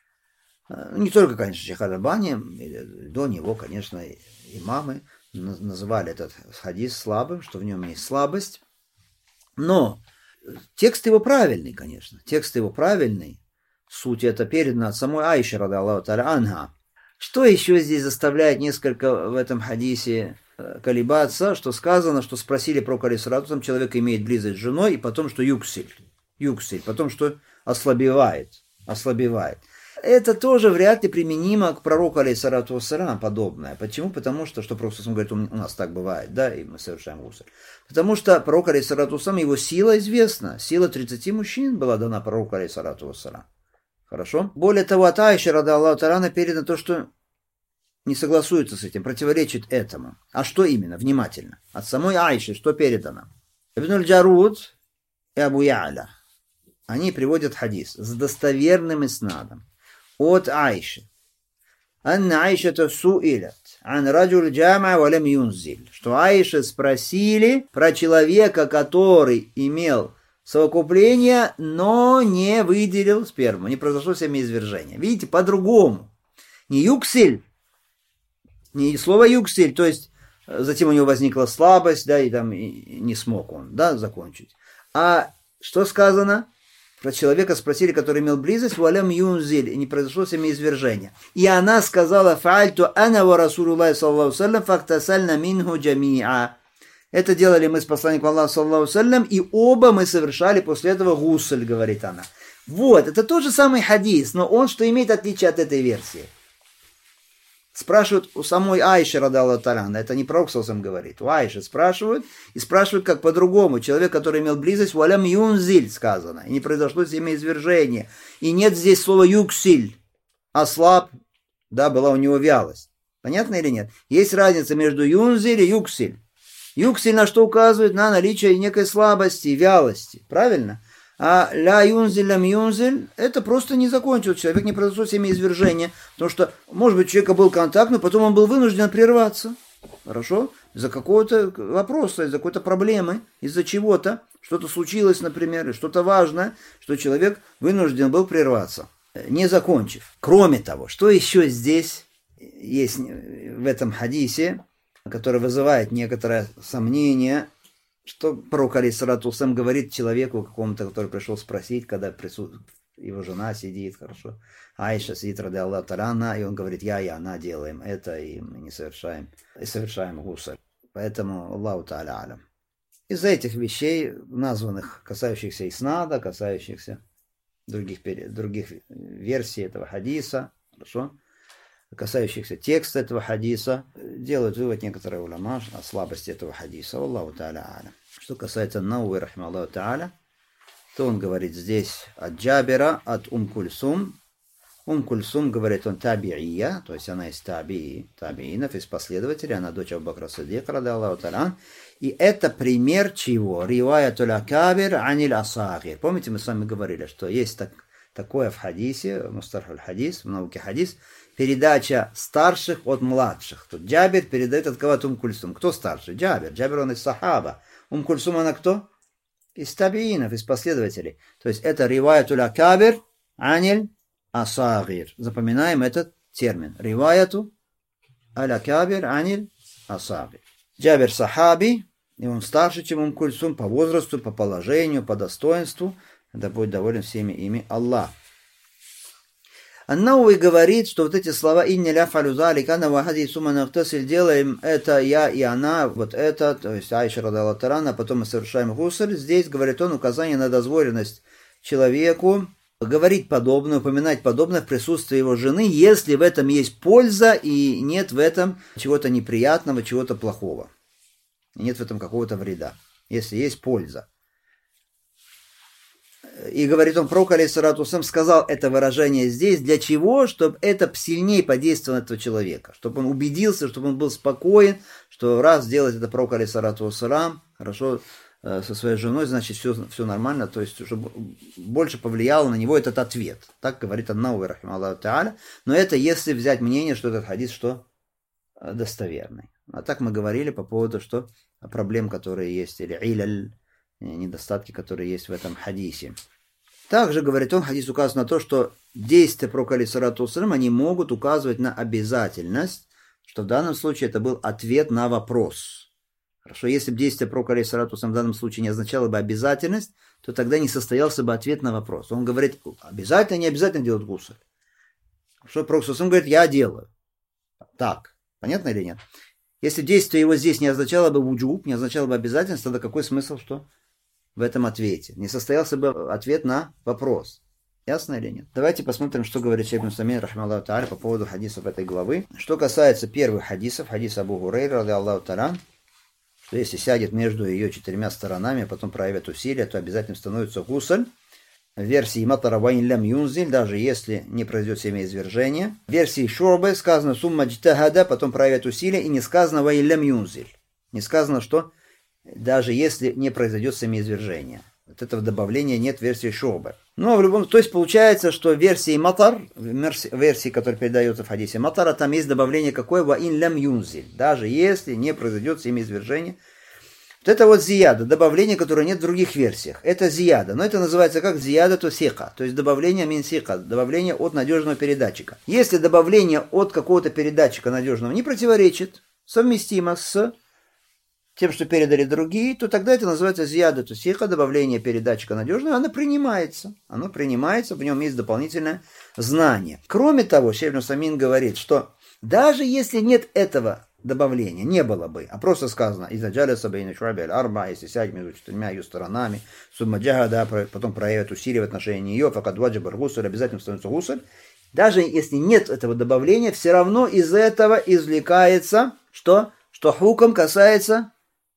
S1: Не только, конечно, шейх аль-Альбани, до него, конечно, имамы называли этот хадис слабым, что в нем есть слабость. Но текст его правильный, конечно. Текст его правильный. Суть это передана от самой Аиши, ради Аллаху та'аля анха. Что еще здесь заставляет несколько в этом хадисе колебаться, что сказано, что спросили про алейхиссалату, человек имеет близость с женой, и потом, что юксиль, юксиль, потом, что ослабевает, ослабевает. Это тоже вряд ли применимо к пророку алейхиссалату вассалям подобное. Почему? Потому что, что пророк говорит, у нас так бывает, да, и мы совершаем гусль. Потому что пророк алейхиссалату вассалям, его сила известна, сила тридцати мужчин была дана пророку алейхиссалату вассалям. Хорошо? Более того, от Аиши, ради Аллаху та'аля, передано то, что не согласуется с этим, противоречит этому. А что именно? Внимательно. От самой Аиши что передано? Ибн аль-Джаруд и Абу Я'ля, они приводят хадис с достоверным иснадом от Аиши. Анна Аиша-то суилят ан раджуль джама валям юнзиль. Что Аиша спросили про человека, который имел совокупление, но не выделил сперму, не произошло семяизвержение. Видите, по-другому. Не юксиль, не слово юксиль, то есть затем у него возникла слабость, да, и там и не смог он, да, закончить. А что сказано? Про человека спросили, который имел близость, валям юнзиль, и не произошло семяизвержение. И она сказала, фаальту ана ва расулуллахи саллаллаху алейхи ва саллям фактасальна минху джамиа. Это делали мы с посланником Аллаха, саллаллаху алейхи ва саллям, и оба мы совершали после этого гусль, говорит она. Вот, это тот же самый хадис, но он что имеет отличие от этой версии? Спрашивают у самой Аиши, ради Аллаху та'аля, это не пророк саллаллаху говорит, у Аиши спрашивают, и спрашивают как по-другому. Человек, который имел близость, валям юнзиль сказано, и не произошло семяизвержение. И нет здесь слова юксиль, ослаб, да, была у него вялость. Понятно или нет? Есть разница между юнзиль и юксиль. Юксиль на что указывает? На наличие некой слабости, вялости. Правильно? А ля юнзиль, лям юнзиль, это просто не закончил. Человек не произошло семяизвержение. Потому что, может быть, у человека был контакт, но потом он был вынужден прерваться. Хорошо? Из-за какого-то вопроса, из-за какой-то проблемы, из-за чего-то. Что-то случилось, например, или что-то важное, что человек вынужден был прерваться, не закончив. Кроме того, что еще здесь есть в этом хадисе, который вызывает некоторое сомнение, что пророк алейхиссалату вассалям говорит человеку какому-то, который пришел спросить, когда прису... его жена сидит, хорошо, Аиша сидит, ради Аллаху та'аля, и он говорит, я и она делаем это, и мы не совершаем, и совершаем гусль. Поэтому Аллаху та'аля алям. Из-за этих вещей, названных, касающихся иснада, касающихся других, других версий этого хадиса, хорошо, касающихся текста этого хадиса, делают вывод некоторые уляма о слабости этого хадиса. Аллаху та'аля алям. Что касается Науи, рахималлаху та'аля, то он говорит здесь от Джабира, от Ум Кульсум. Ум Кульсум, говорит он, табиия, то есть она из табии, табиинов, из последователей, она дочь Абу Бакра Сиддика, ради Аллаху та'аля. И это пример чего? Риваятуль акабир аниль асагир. Помните, мы с вами говорили, что есть так, такое в хадисе, в мусталахуль хадис, в науке хадис, передача старших от младших. Тут Джабир передает от кого-то Ум Кульсум. Кто старший? Джабир. Джабир он из сахаба. Ум Кульсум она кто? Из табиинов, из последователей. То есть это риваятуль акабир аниль асагир. Запоминаем этот термин. Риваяту аль-акабир аниль асагир. Джабир сахаби, и он старше, чем Ум Кульсум по возрасту, по положению, по достоинству. Да будет доволен всеми ими Аллах. Ан-Науи говорит, что вот эти слова «Инни ля фалю залик, ана вахади сума нахтасиль», делаем это я и она, вот это, то есть Аиша ради Аллаху та'аля, а потом мы совершаем гусль. Здесь, говорит он, указание на дозволенность человеку говорить подобное, упоминать подобное в присутствии его жены, если в этом есть польза и нет в этом чего-то неприятного, чего-то плохого. Нет в этом какого-то вреда, если есть польза. И говорит он, пророк алейхиссалату вассалам сказал это выражение здесь, для чего? Чтобы это сильнее подействовало на этого человека, чтобы он убедился, чтобы он был спокоен, что раз делать это пророк алейхиссалату вассалам, хорошо, со своей женой, значит, все, все нормально, то есть уже больше повлиял на него этот ответ. Так говорит Ан-Науи, рахимахуллаху тааля. Но это если взять мнение, что этот хадис что достоверный. А так мы говорили по поводу что проблем, которые есть, или иляль, недостатки, которые есть в этом хадисе. Также, говорит он, хадис указывает на то, что действия пророка алейхиссалату вассалам, они могут указывать на обязательность, что в данном случае это был ответ на вопрос. Хорошо, если бы действие пророка алейхиссалату вассалам в данном случае не означало бы обязательность, то тогда не состоялся бы ответ на вопрос. Он говорит, обязательно, не обязательно делать гусль. Хорошо, пророк вассалам говорит, я делаю. Так, понятно или нет? Если действие его здесь не означало бы вуджуб, не означало бы обязательность, тогда какой смысл, что в этом ответе? Не состоялся бы ответ на вопрос. Ясно или нет? Давайте посмотрим, что говорит Шейх ибн Усаймин, рахимахуллаху тааля, по поводу хадисов этой главы. Что касается первых хадисов, хадис Абу Гурейра, радиаллаху тааля, что если сядет между ее четырьмя сторонами, а потом проявит усилия, то обязательно становится гусль. В версии матара вайн лям юнзиль, даже если не произойдет семяизвержение. В версии Шурбы сказано сумма джтахада, потом проявит усилия, и не сказано вайн лям юнзиль. Не сказано, что даже если не произойдет семяизвержение. Вот этого добавления нет в версии Шурбы. Но в любом, то есть получается, что в версии матар, в версии, которая передается в хадисе матара, там есть добавление какое? Ваин лям юнзиль. Даже если не произойдет семяизвержение. Вот это вот зияда, добавление, которое нет в других версиях. Это зияда. Но это называется как зияда то сика. То есть добавление мин сика, добавление от надежного передатчика. Если добавление от какого-то передатчика надежного не противоречит, совместимо с тем, что передали другие, то тогда это называется зияда то сиха, добавление передатчика надежного, оно принимается. Оно принимается, в нем есть дополнительное знание. Кроме того, Шейх ибн Усаймин говорит, что даже если нет этого добавления, не было бы, а просто сказано, из-за джалиса бейна шуаби аль-арба, если сядет между четырьмя ее сторонами, сумма джахада, потом проявит усилия в отношении нее, факад ваджибар гусль, обязательно становится гусль. Даже если нет этого добавления, все равно из этого извлекается, что, что хукм касается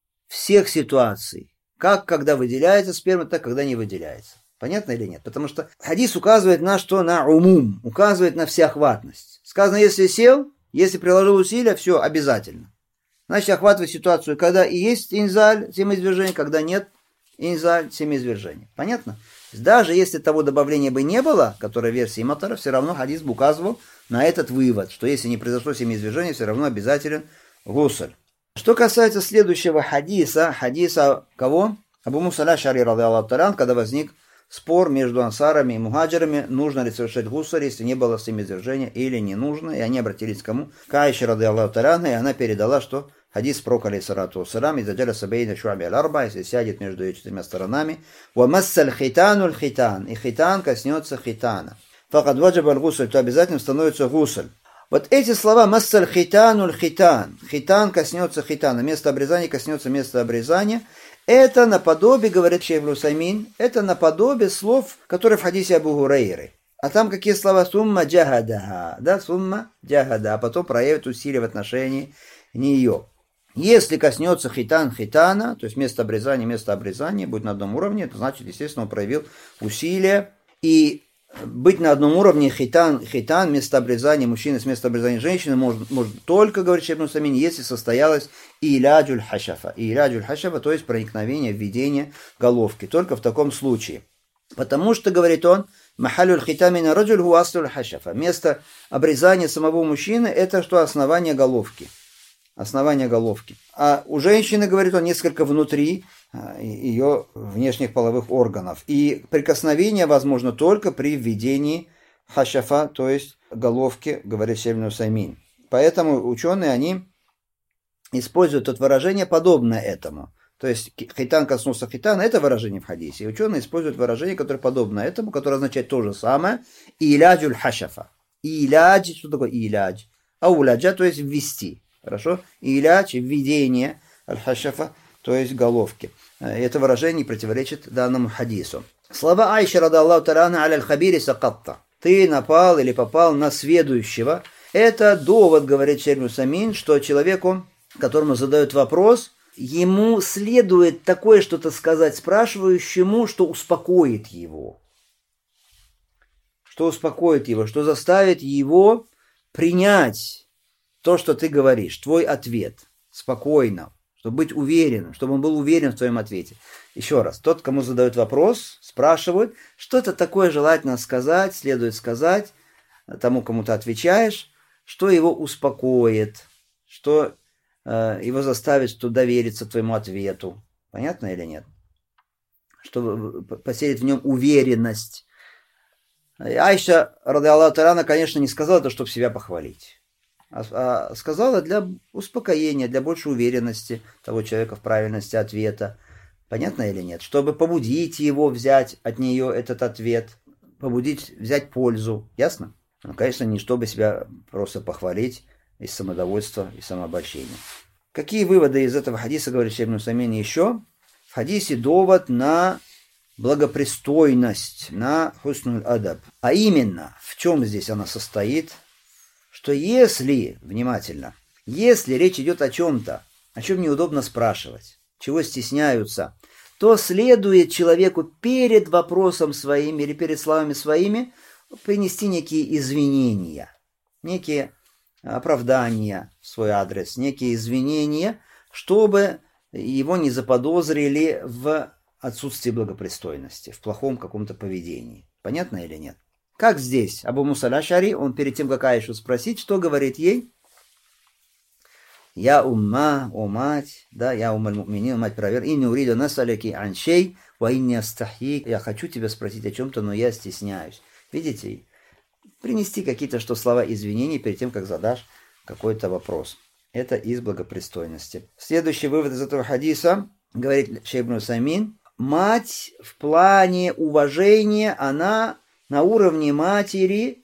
S1: всех ситуаций. Как когда выделяется сперма, так когда не выделяется. Понятно или нет? Потому что хадис указывает на что? На умум. Указывает на всеохватность. Сказано, если сел, если приложил усилия, все, обязательно. Значит, охватывает ситуацию, когда и есть инзаль, семяизвержение, когда нет инзаль, семяизвержение. Понятно? Даже если того добавления бы не было, которое в версии матара, все равно хадис бы указывал на этот вывод, что если не произошло семяизвержение, все равно обязателен гусль. Что касается следующего хадиса, хадиса кого? Абу Муса аль-Аш'ари, радиаллаху та'аля, когда возник спор между ансарами и мухаджирами, нужно ли совершать гусль, если не было семяизвержения, или не нужно, и они обратились к кому? К Аише, радиаллаху та'аля, и она передала, что хадис пророка алейхиссалату вассалам, из-за джаласа бейна шуаби аль-арба, если сядет между ее четырьмя сторонами, ва массаль хитану аль-хитан, и хитан коснется хитана. Факад ваджаба аль-гусль, то обязательно становится гусль. Вот эти слова «массаль хитану хитан», «хитан» коснется хитана, место обрезания коснется места обрезания, это наподобие, говорит Шейх ибн Усаймин, это наподобие слов, которые в хадисе Абу Гурейры. А там какие слова? «Сумма джахадаха», да, «сумма джахада», а потом проявит усилия в отношении нее. Если коснется хитан хитана, то есть место обрезания, место обрезания будет на одном уровне, это значит, естественно, он проявил усилия, и быть на одном уровне хитан, хитан, место обрезания мужчины с места обрезания женщины может, может только, говорит Шейх ибн Усаймин, если состоялось иляджуль хашафа. Иляджуль хашафа, то есть проникновение, введение головки. Только в таком случае. Потому что, говорит он, махалюль хитамина раджуль ху аслюль хашафа. Место обрезания самого мужчины это что? Основание головки. Основание головки. А у женщины, говорит он, несколько внутри ее внешних половых органов. И прикосновение возможно только при введении хашафа, то есть головки, говорит Шейх ибн Усаймин. Поэтому ученые, они используют это выражение подобное этому. То есть хитан коснулся хитана, это выражение в хадисе. И ученые используют выражение, которое подобно этому, которое означает то же самое. Иляджуль хашафа. Илядж, что такое илядж? Ауляджа, то есть ввести. Хорошо? Илядж, введение аль-хашафа, то есть головки. Это выражение противоречит данному хадису. Слова Аиши, радиаллаху та'аля, аль-хабири сакатта. Ты напал или попал на сведущего. Это довод, говорит Шейх ибн Усаймин, что человеку, которому задают вопрос, ему следует такое что-то сказать спрашивающему, что успокоит его. что успокоит его, что заставит его принять то, что ты говоришь, твой ответ, спокойно, чтобы быть уверенным, чтобы он был уверен в твоем ответе. Еще раз, тот, кому задают вопрос, спрашивают, что-то такое желательно сказать, следует сказать тому, кому ты отвечаешь, что его успокоит, что э, его заставит, что довериться твоему ответу. Понятно или нет? Что поселит в нем уверенность. Айша, ради Аллаху та'аля, конечно, не сказала это, чтобы себя похвалить, а, а сказала для успокоения, для большей уверенности того человека в правильности ответа. Понятно или нет? Чтобы побудить его взять от нее этот ответ, побудить взять пользу. Ясно? Ну, конечно, не чтобы себя просто похвалить из самодовольства и самообольщения. Какие выводы из этого хадиса, говорит Шейх Ибн Усаймин, еще? В хадисе довод на благопристойность, на хуснуль адаб. А именно, в чем здесь она состоит? Что если, внимательно, если речь идет о чем-то, о чем неудобно спрашивать, чего стесняются, то следует человеку перед вопросом своим или перед словами своими принести некие извинения, некие оправдания в свой адрес, некие извинения, чтобы его не заподозрили в отсутствии благопристойности, в плохом каком-то поведении. Понятно или нет? Как здесь Абу Муса аль-Аш'ари, он перед тем, как Аишу спросить, что говорит ей? Я умма, о мать, да, я умаль муминин, мать провер, и не уриду насаляки аншей, ва инни астахи. Я хочу тебя спросить о чем-то, но я стесняюсь. Видите? Принести какие-то что слова извинений перед тем, как задашь какой-то вопрос. Это из благопристойности. Следующий вывод из этого хадиса, говорит Шейх Ибн Усаймин, мать в плане уважения, она на уровне матери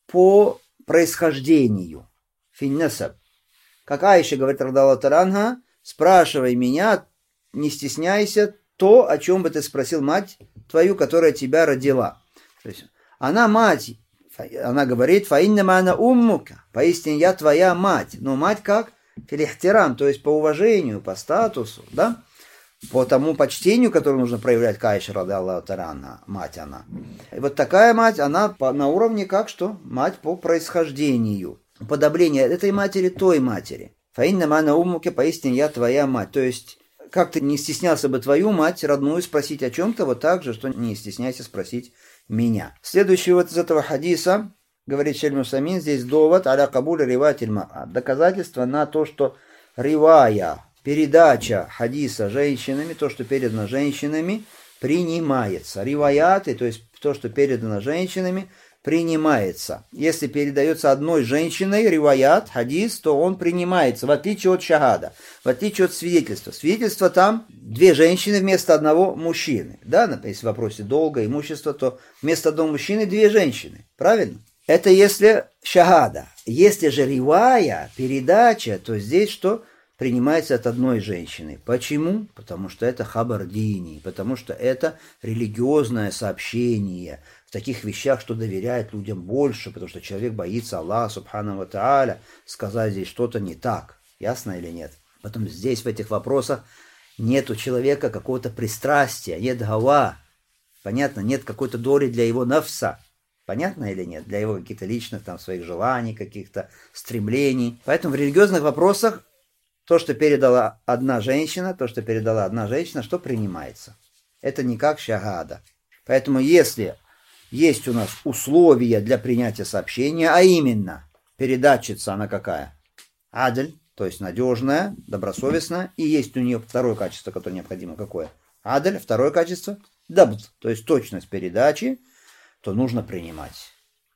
S1: по происхождению. Финнасаб. Как Аиша говорит, ради Аллаху та'аля анха, спрашивай меня, не стесняйся, то, о чем бы ты спросил мать твою, которая тебя родила. То есть она мать, она говорит, фаиннама ана уммука, поистине я твоя мать. Но мать как? Филихтирам, то есть по уважению, по статусу, да? По тому почтению, которое нужно проявлять к Аише, ради Аллаху та'аля анха, мать она. И вот такая мать, она по, на уровне как что? Мать по происхождению. Подобление этой матери, той матери. Фаиннама ана уммука, поистине я твоя мать. То есть, как ты не стеснялся бы твою мать родную спросить о чем-то, вот так же, что не стесняйся спросить меня. Следующий вот из этого хадиса, говорит Шейх Ибн Усаймин, здесь довод аля кабуля риваятиль ма'ад. Доказательство на то, что ривая, передача хадиса женщинами, то, что передано женщинами, принимается. Риваяты, то есть то, что передано женщинами, принимается. Если передается одной женщиной риваят, хадис, то он принимается, в отличие от шахада, в отличие от свидетельства. Свидетельство там две женщины вместо одного мужчины. Да, например, если в вопросе долга, имущества, то вместо одного мужчины две женщины. Правильно? Это если шахада. Если же ривая, передача, то здесь что? Принимается от одной женщины. Почему? Потому что это хабардини, потому что это религиозное сообщение в таких вещах, что доверяет людям больше, потому что человек боится Аллаха, субхану ва та'аля, сказать здесь что-то не так. Ясно или нет? Потом здесь в этих вопросах нет у человека какого-то пристрастия, нет гава. Понятно? Нет какой-то доли для его нафса. Понятно или нет? Для его каких-то личных там своих желаний, каких-то стремлений. Поэтому в религиозных вопросах то, что передала одна женщина, то, что передала одна женщина, что принимается? Это не как шахада. Поэтому если есть у нас условия для принятия сообщения, а именно передатчица, она какая? Адль, то есть надежная, добросовестная, и есть у нее второе качество, которое необходимо, какое? Адль, второе качество, дабт, то есть точность передачи, то нужно принимать.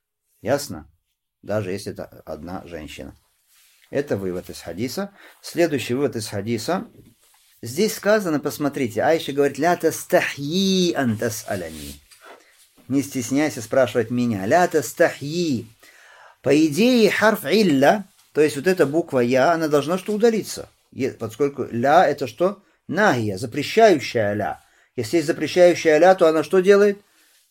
S1: Ясно? Даже если это одна женщина. Это вывод из хадиса. Следующий вывод из хадиса. Здесь сказано, посмотрите, Аиша говорит, ля тастахьи ан тас'аляни. Не стесняйся спрашивать меня. Ля тастахьи. По идее, харф илля, то есть вот эта буква я, она должна что удалиться. Поскольку ля это что? Нахия, запрещающая ля. Если есть запрещающая ля, то она что делает?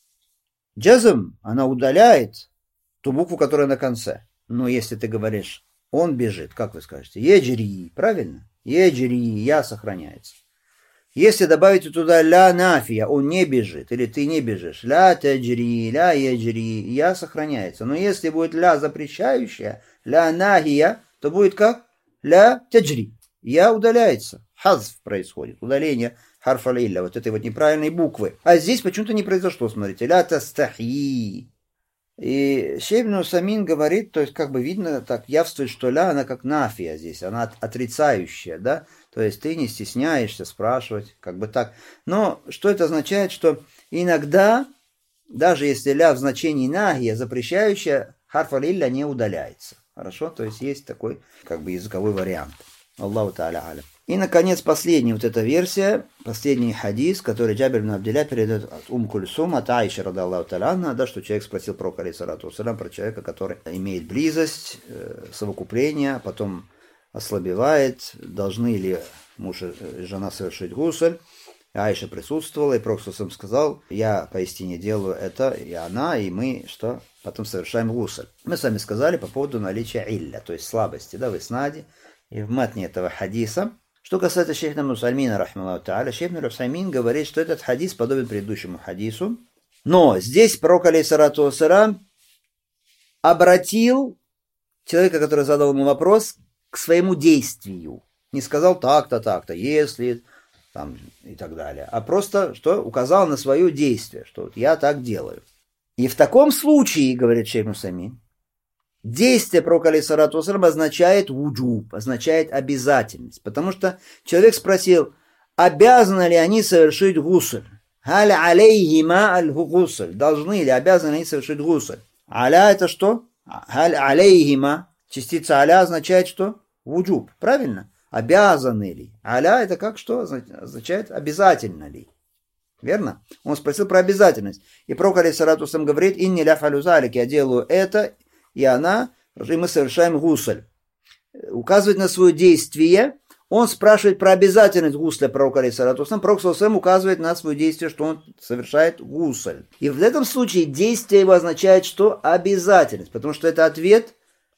S1: Джазм, она удаляет ту букву, которая на конце. Но если ты говоришь он бежит, как вы скажете? Еджри, правильно? Еджри, я сохраняется. Если добавить туда ля нафия, он не бежит, или ты не бежишь, ля таджри, ля яджри, я сохраняется. Но если будет ля запрещающая, ля нахия, то будет как? Ля таджри, я удаляется. Хазф происходит, удаление харфа лилля, вот этой вот неправильной буквы. А здесь почему-то не произошло, смотрите, ля тастахи. И Шейх ибн Усаймин говорит, то есть как бы видно, так явствует, что ля, она как нафия здесь, она отрицающая, да, то есть ты не стесняешься спрашивать, как бы так. Но что это означает, что иногда, даже если ля в значении нахия запрещающая, харфа лилля не удаляется. Хорошо, то есть есть такой как бы языковой вариант. Аллаху та'аля алям. И, наконец, последняя вот эта версия, последний хадис, который Джабир ибн Абдилля передает от Ум Кульсум, от Аиши, рада Аллаху та'аля анха, да, что человек спросил про алейхиссалату вассалям, про человека, который имеет близость, э, совокупление, а потом ослабевает, должны ли муж и жена совершить гусль. Аиша присутствовала, и Пророк сам сказал, я поистине делаю это, и она, и мы, что потом совершаем гусль. Мы с вами сказали по поводу наличия илля, то есть слабости, да, в иснаде и в матне этого хадиса. Что касается шейха ибн Усаймина, рахмаллаху та'аля, шейх ибн Усаймин говорит, что этот хадис подобен предыдущему хадису, но здесь пророк, алейхиссалату вассалям, обратил человека, который задал ему вопрос, к своему действию. Не сказал так-то, так-то, если, там, и так далее, а просто, что, указал на свое действие, что вот я так делаю. И в таком случае, говорит шейх ибн Усаймин, действие пророка алейхиссалату вассалям означает вуджуб, означает обязательность. Потому что человек спросил, обязаны ли они совершить гусль? Халь алейхима аль-гусль. Должны ли, обязаны ли они совершить гусль? Аля это что? Халь алейхима. Частица аля означает что? Вуджуб. Правильно? Обязаны ли? Аля это как что? Означает обязательно ли? Верно? Он спросил про обязательность. И пророк алейхиссалату вассалям говорит, инни ля фалю залик, я делаю это, и она, и мы совершаем гусль. Указывает на свое действие. Он спрашивает про обязательность гусля пророка алейхиссалату вассалям. Пророк саллаллаху указывает на свое действие, что он совершает гусль. И в этом случае действие его означает, что обязательность. Потому что это ответ,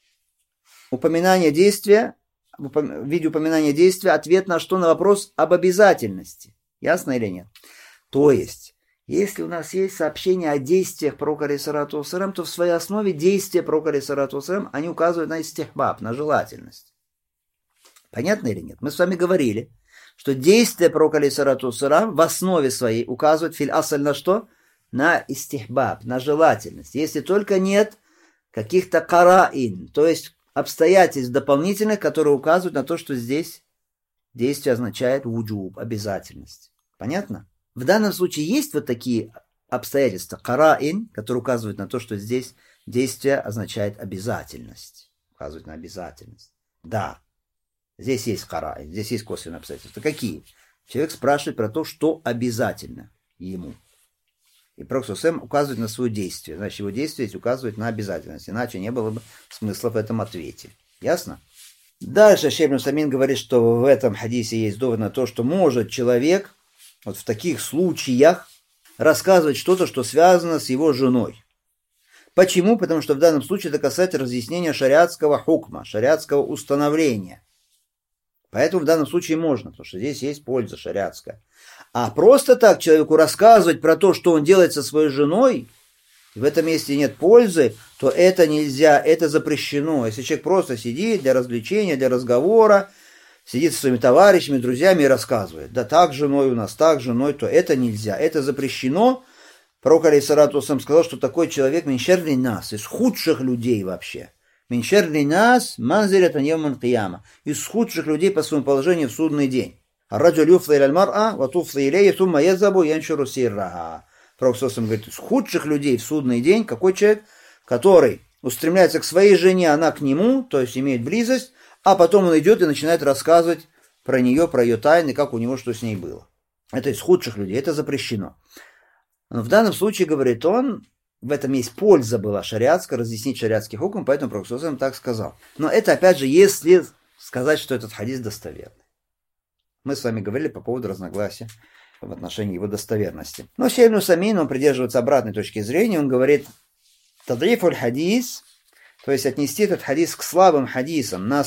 S1: упоминание действия, в виде упоминания действия, ответ на что? На вопрос об обязательности. Ясно или нет? То есть, если у нас есть сообщение о действиях пророка алейхиссалату вассалям, то в своей основе действия пророка алейхиссалату вассалям, они указывают на истихбаб, на желательность. Понятно или нет? Мы с вами говорили, что действия пророка алейхиссалату вассалям в основе своей указывают филь асль на что? На истихбаб, на желательность. Если только нет каких-то караин, то есть обстоятельств дополнительных, которые указывают на то, что здесь действие означает вуджуб, обязательность. Понятно? В данном случае есть вот такие обстоятельства, караин, которые указывают на то, что здесь действие означает обязательность. Указывают на обязательность. Да, здесь есть караин, здесь есть косвенные обстоятельства. Какие? Человек спрашивает про то, что обязательно ему. И пророк саллаллаху алейхи ва саллям указывает на свое действие. Значит, его действие здесь указывает на обязательность. Иначе не было бы смысла в этом ответе. Ясно? Дальше шейх ибн Усаймин говорит, что в этом хадисе есть довод на то, что может человек вот в таких случаях рассказывать что-то, что связано с его женой. Почему? Потому что в данном случае это касается разъяснения шариатского хукма, шариатского установления. Поэтому в данном случае можно, потому что здесь есть польза шариатская. А просто так человеку рассказывать про то, что он делает со своей женой, и в этом месте нет пользы, то это нельзя, это запрещено. Если человек просто сидит для развлечения, для разговора, сидит со своими товарищами, друзьями и рассказывает, да так женой у нас, так женой, то это нельзя, это запрещено. Пророк алейхиссалату вассалям сказал, что такой человек мин шерри нас, из худших людей вообще. Мин шерри нас манзилатан явман кияма, из худших людей по своему положению в судный день. Раджуль юфли иляль мар'a ва туфли илейхи сумма язабу яншуру сирраха. Пророк саллаллаху алейхи ва саллям говорит, из худших людей в судный день какой человек, который устремляется к своей жене, она к нему, то есть имеет близость, а потом он идет и начинает рассказывать про нее, про ее тайны, как у него что с ней было. Это из худших людей, это запрещено. Но в данном случае, говорит он, в этом есть польза была шариатская, разъяснить шариатский хукм, поэтому пророк саллаллаху алейхи ва саллям так сказал. Но это, опять же, если сказать, что этот хадис достоверный. Мы с вами говорили по поводу разногласия в отношении его достоверности. Но шейх ибн Усаймин, он придерживается обратной точки зрения, он говорит, тадрифуль хадис, то есть отнести этот хадис к слабым хадисам на основе того, что Абу Зубейр передал от Джабира его путем ан-ана,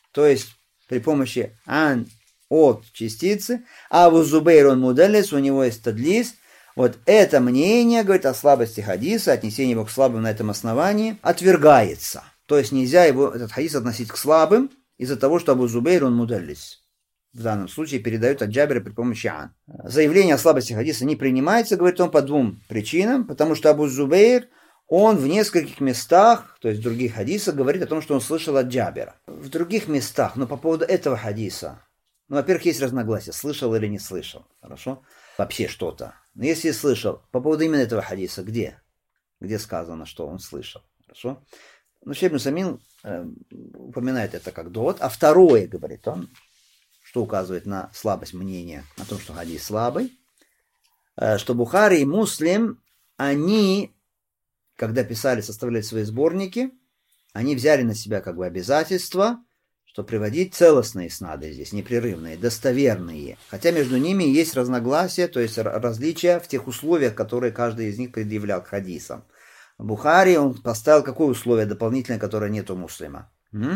S1: то есть при помощи ан, от частицы, а Абу Зубейр он мудаллис, у него есть тадлис. Вот это мнение, говорит, о слабости хадиса, отнесение его к слабым на этом основании, отвергается. То есть нельзя его, этот хадис относить к слабым из-за того, что Абу Зубейр он мудаллис. В данном случае передают от Джабира при помощи ан. Заявление о слабости хадиса не принимается, говорит он, по двум причинам, потому что Абу Зубейр, он в нескольких местах, то есть в других хадисах, говорит о том, что он слышал от Джабира. В других местах, но по поводу этого хадиса, ну, во-первых, есть разногласия, слышал или не слышал, хорошо? Вообще что-то. Но если слышал, по поводу именно этого хадиса, где? Где сказано, что он слышал, хорошо? Ну, Шейх ибн Самин э, упоминает это как довод. А второе, говорит он, что указывает на слабость мнения, о том, что хадис слабый, э, что Бухари и Муслим, они, когда писали, составляли свои сборники, они взяли на себя как бы обязательство, что приводить целостные снады здесь, непрерывные, достоверные. Хотя между ними есть разногласия, то есть различия в тех условиях, которые каждый из них предъявлял к хадисам. Бухари, он поставил какое условие дополнительное, которое нет у Муслима?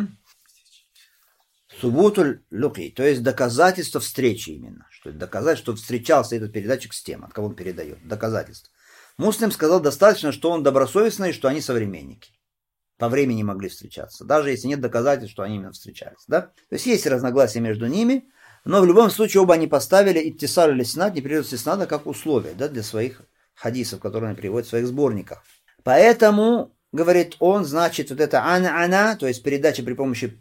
S1: Субутуль люки, то есть доказательство встречи именно. Что это доказать, что встречался этот передатчик с тем, от кого он передает. Доказательство. Муслим сказал достаточно, что он добросовестный, и что они современники. По времени могли встречаться, даже если нет доказательств, что они именно встречались. Да? То есть есть разногласия между ними, но в любом случае оба они поставили иттисаль или снад, непрерывность снада как условие, да, для своих хадисов, которые они приводят в своих сборниках. Поэтому, говорит он, значит, вот это ан-ана, то есть передача при помощи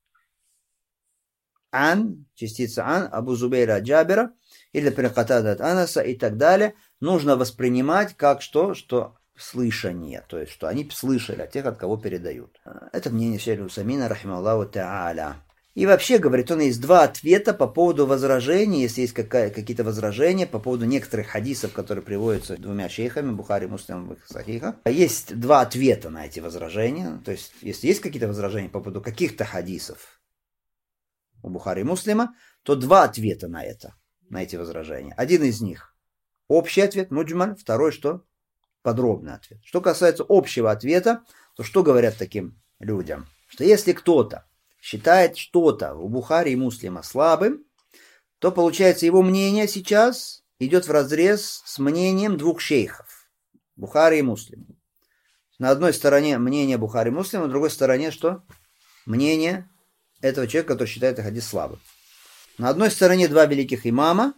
S1: ан, частица ан, Абу Зубейра от Джабира, или, например, Катада от Анаса и так далее, нужно воспринимать как что, что слышание, то есть, что они слышали от тех, от кого передают. Это мнение Шейха Усамина, рахималлаху та'аля. И вообще, говорит он, есть два ответа по поводу возражений, если есть какая, какие-то возражения по поводу некоторых хадисов, которые приводятся двумя шейхами, Бухари, Муслим, в их сахихах. Есть два ответа на эти возражения, то есть, если есть какие-то возражения по поводу каких-то хадисов у Бухари и Муслима, то два ответа на это, на эти возражения. Один из них общий ответ, муджмаль, второй что? Подробный ответ. Что касается общего ответа, то что говорят таким людям? Что если кто-то считает что-то у Бухари и Муслима слабым, то получается его мнение сейчас идет вразрез с мнением двух шейхов. Бухари и Муслима. На одной стороне мнение Бухари и Муслима, на другой стороне что? Мнение этого человека, который считает этот хадис слабым. На одной стороне два великих имама.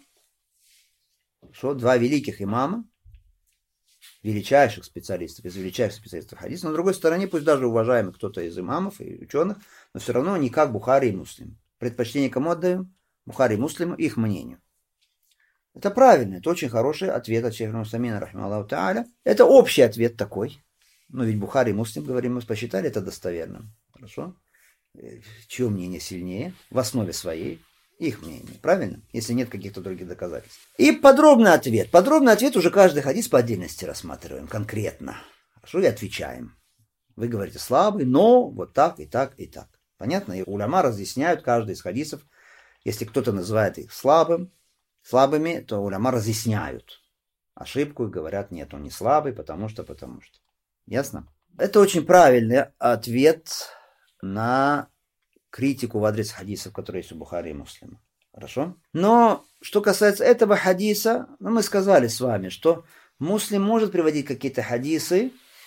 S1: Что? Два великих имама. Величайших специалистов, из величайших специалистов хадиса. На другой стороне, пусть даже уважаемый кто-то из имамов и ученых, но все равно не как Бухари и Муслим. Предпочтение кому отдаем? Бухари и Муслиму, их мнению. Это правильно, это очень хороший ответ от Шейха Усамина, рахималлаху та'аля. Это общий ответ такой. Но ведь Бухари и Муслим, говорим, мы посчитали это достоверным. Хорошо? Чье мнение сильнее? В основе своей. Их мнение, правильно? Если нет каких-то других доказательств. И подробный ответ. Подробный ответ уже каждый хадис по отдельности рассматриваем конкретно. Хорошо, и отвечаем. Вы говорите слабый, но вот так и так и так. Понятно? И уляма разъясняют каждый из хадисов. Если кто-то называет их слабым, слабыми, то уляма разъясняют ошибку и говорят, нет, он не слабый, потому что, потому что. Ясно? Это очень правильный ответ на критику в адрес хадисов, которые есть у Бухари и Муслима. Хорошо? Но, что касается этого хадиса, ну, мы сказали с вами, что Муслим может приводить какие-то хадисы,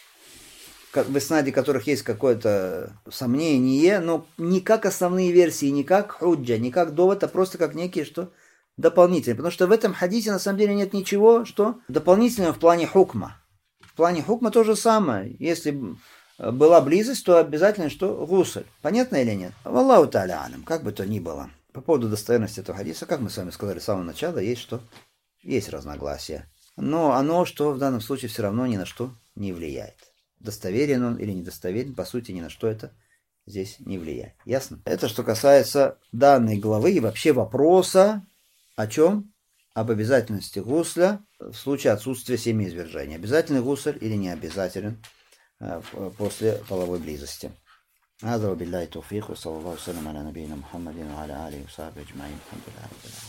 S1: в иснаде которых есть какое-то сомнение, но не как основные версии, не как худжа, не как довод, а просто как некие, что дополнительные. Потому что в этом хадисе на самом деле нет ничего, что дополнительного в плане хукма. В плане хукма то же самое. Если была близость, то обязательно что? Гусль. Понятно или нет? Валлаху та'аля алям, как бы то ни было. По поводу достоверности этого хадиса, как мы с вами сказали с самого начала, есть что? Есть разногласия. Но оно, что в данном случае все равно ни на что не влияет. Достоверен он или недостоверен, по сути, ни на что это здесь не влияет. Ясно? Это что касается данной главы и вообще вопроса о чем? Об обязательности гусля в случае отсутствия семяизвержения. Обязательный гусль или не обязателен после половой близости. هذا وبالله التوفيق وصلى الله وسلم على نبينا محمد وعلى آله وصحبه أجمعين الحمد لله.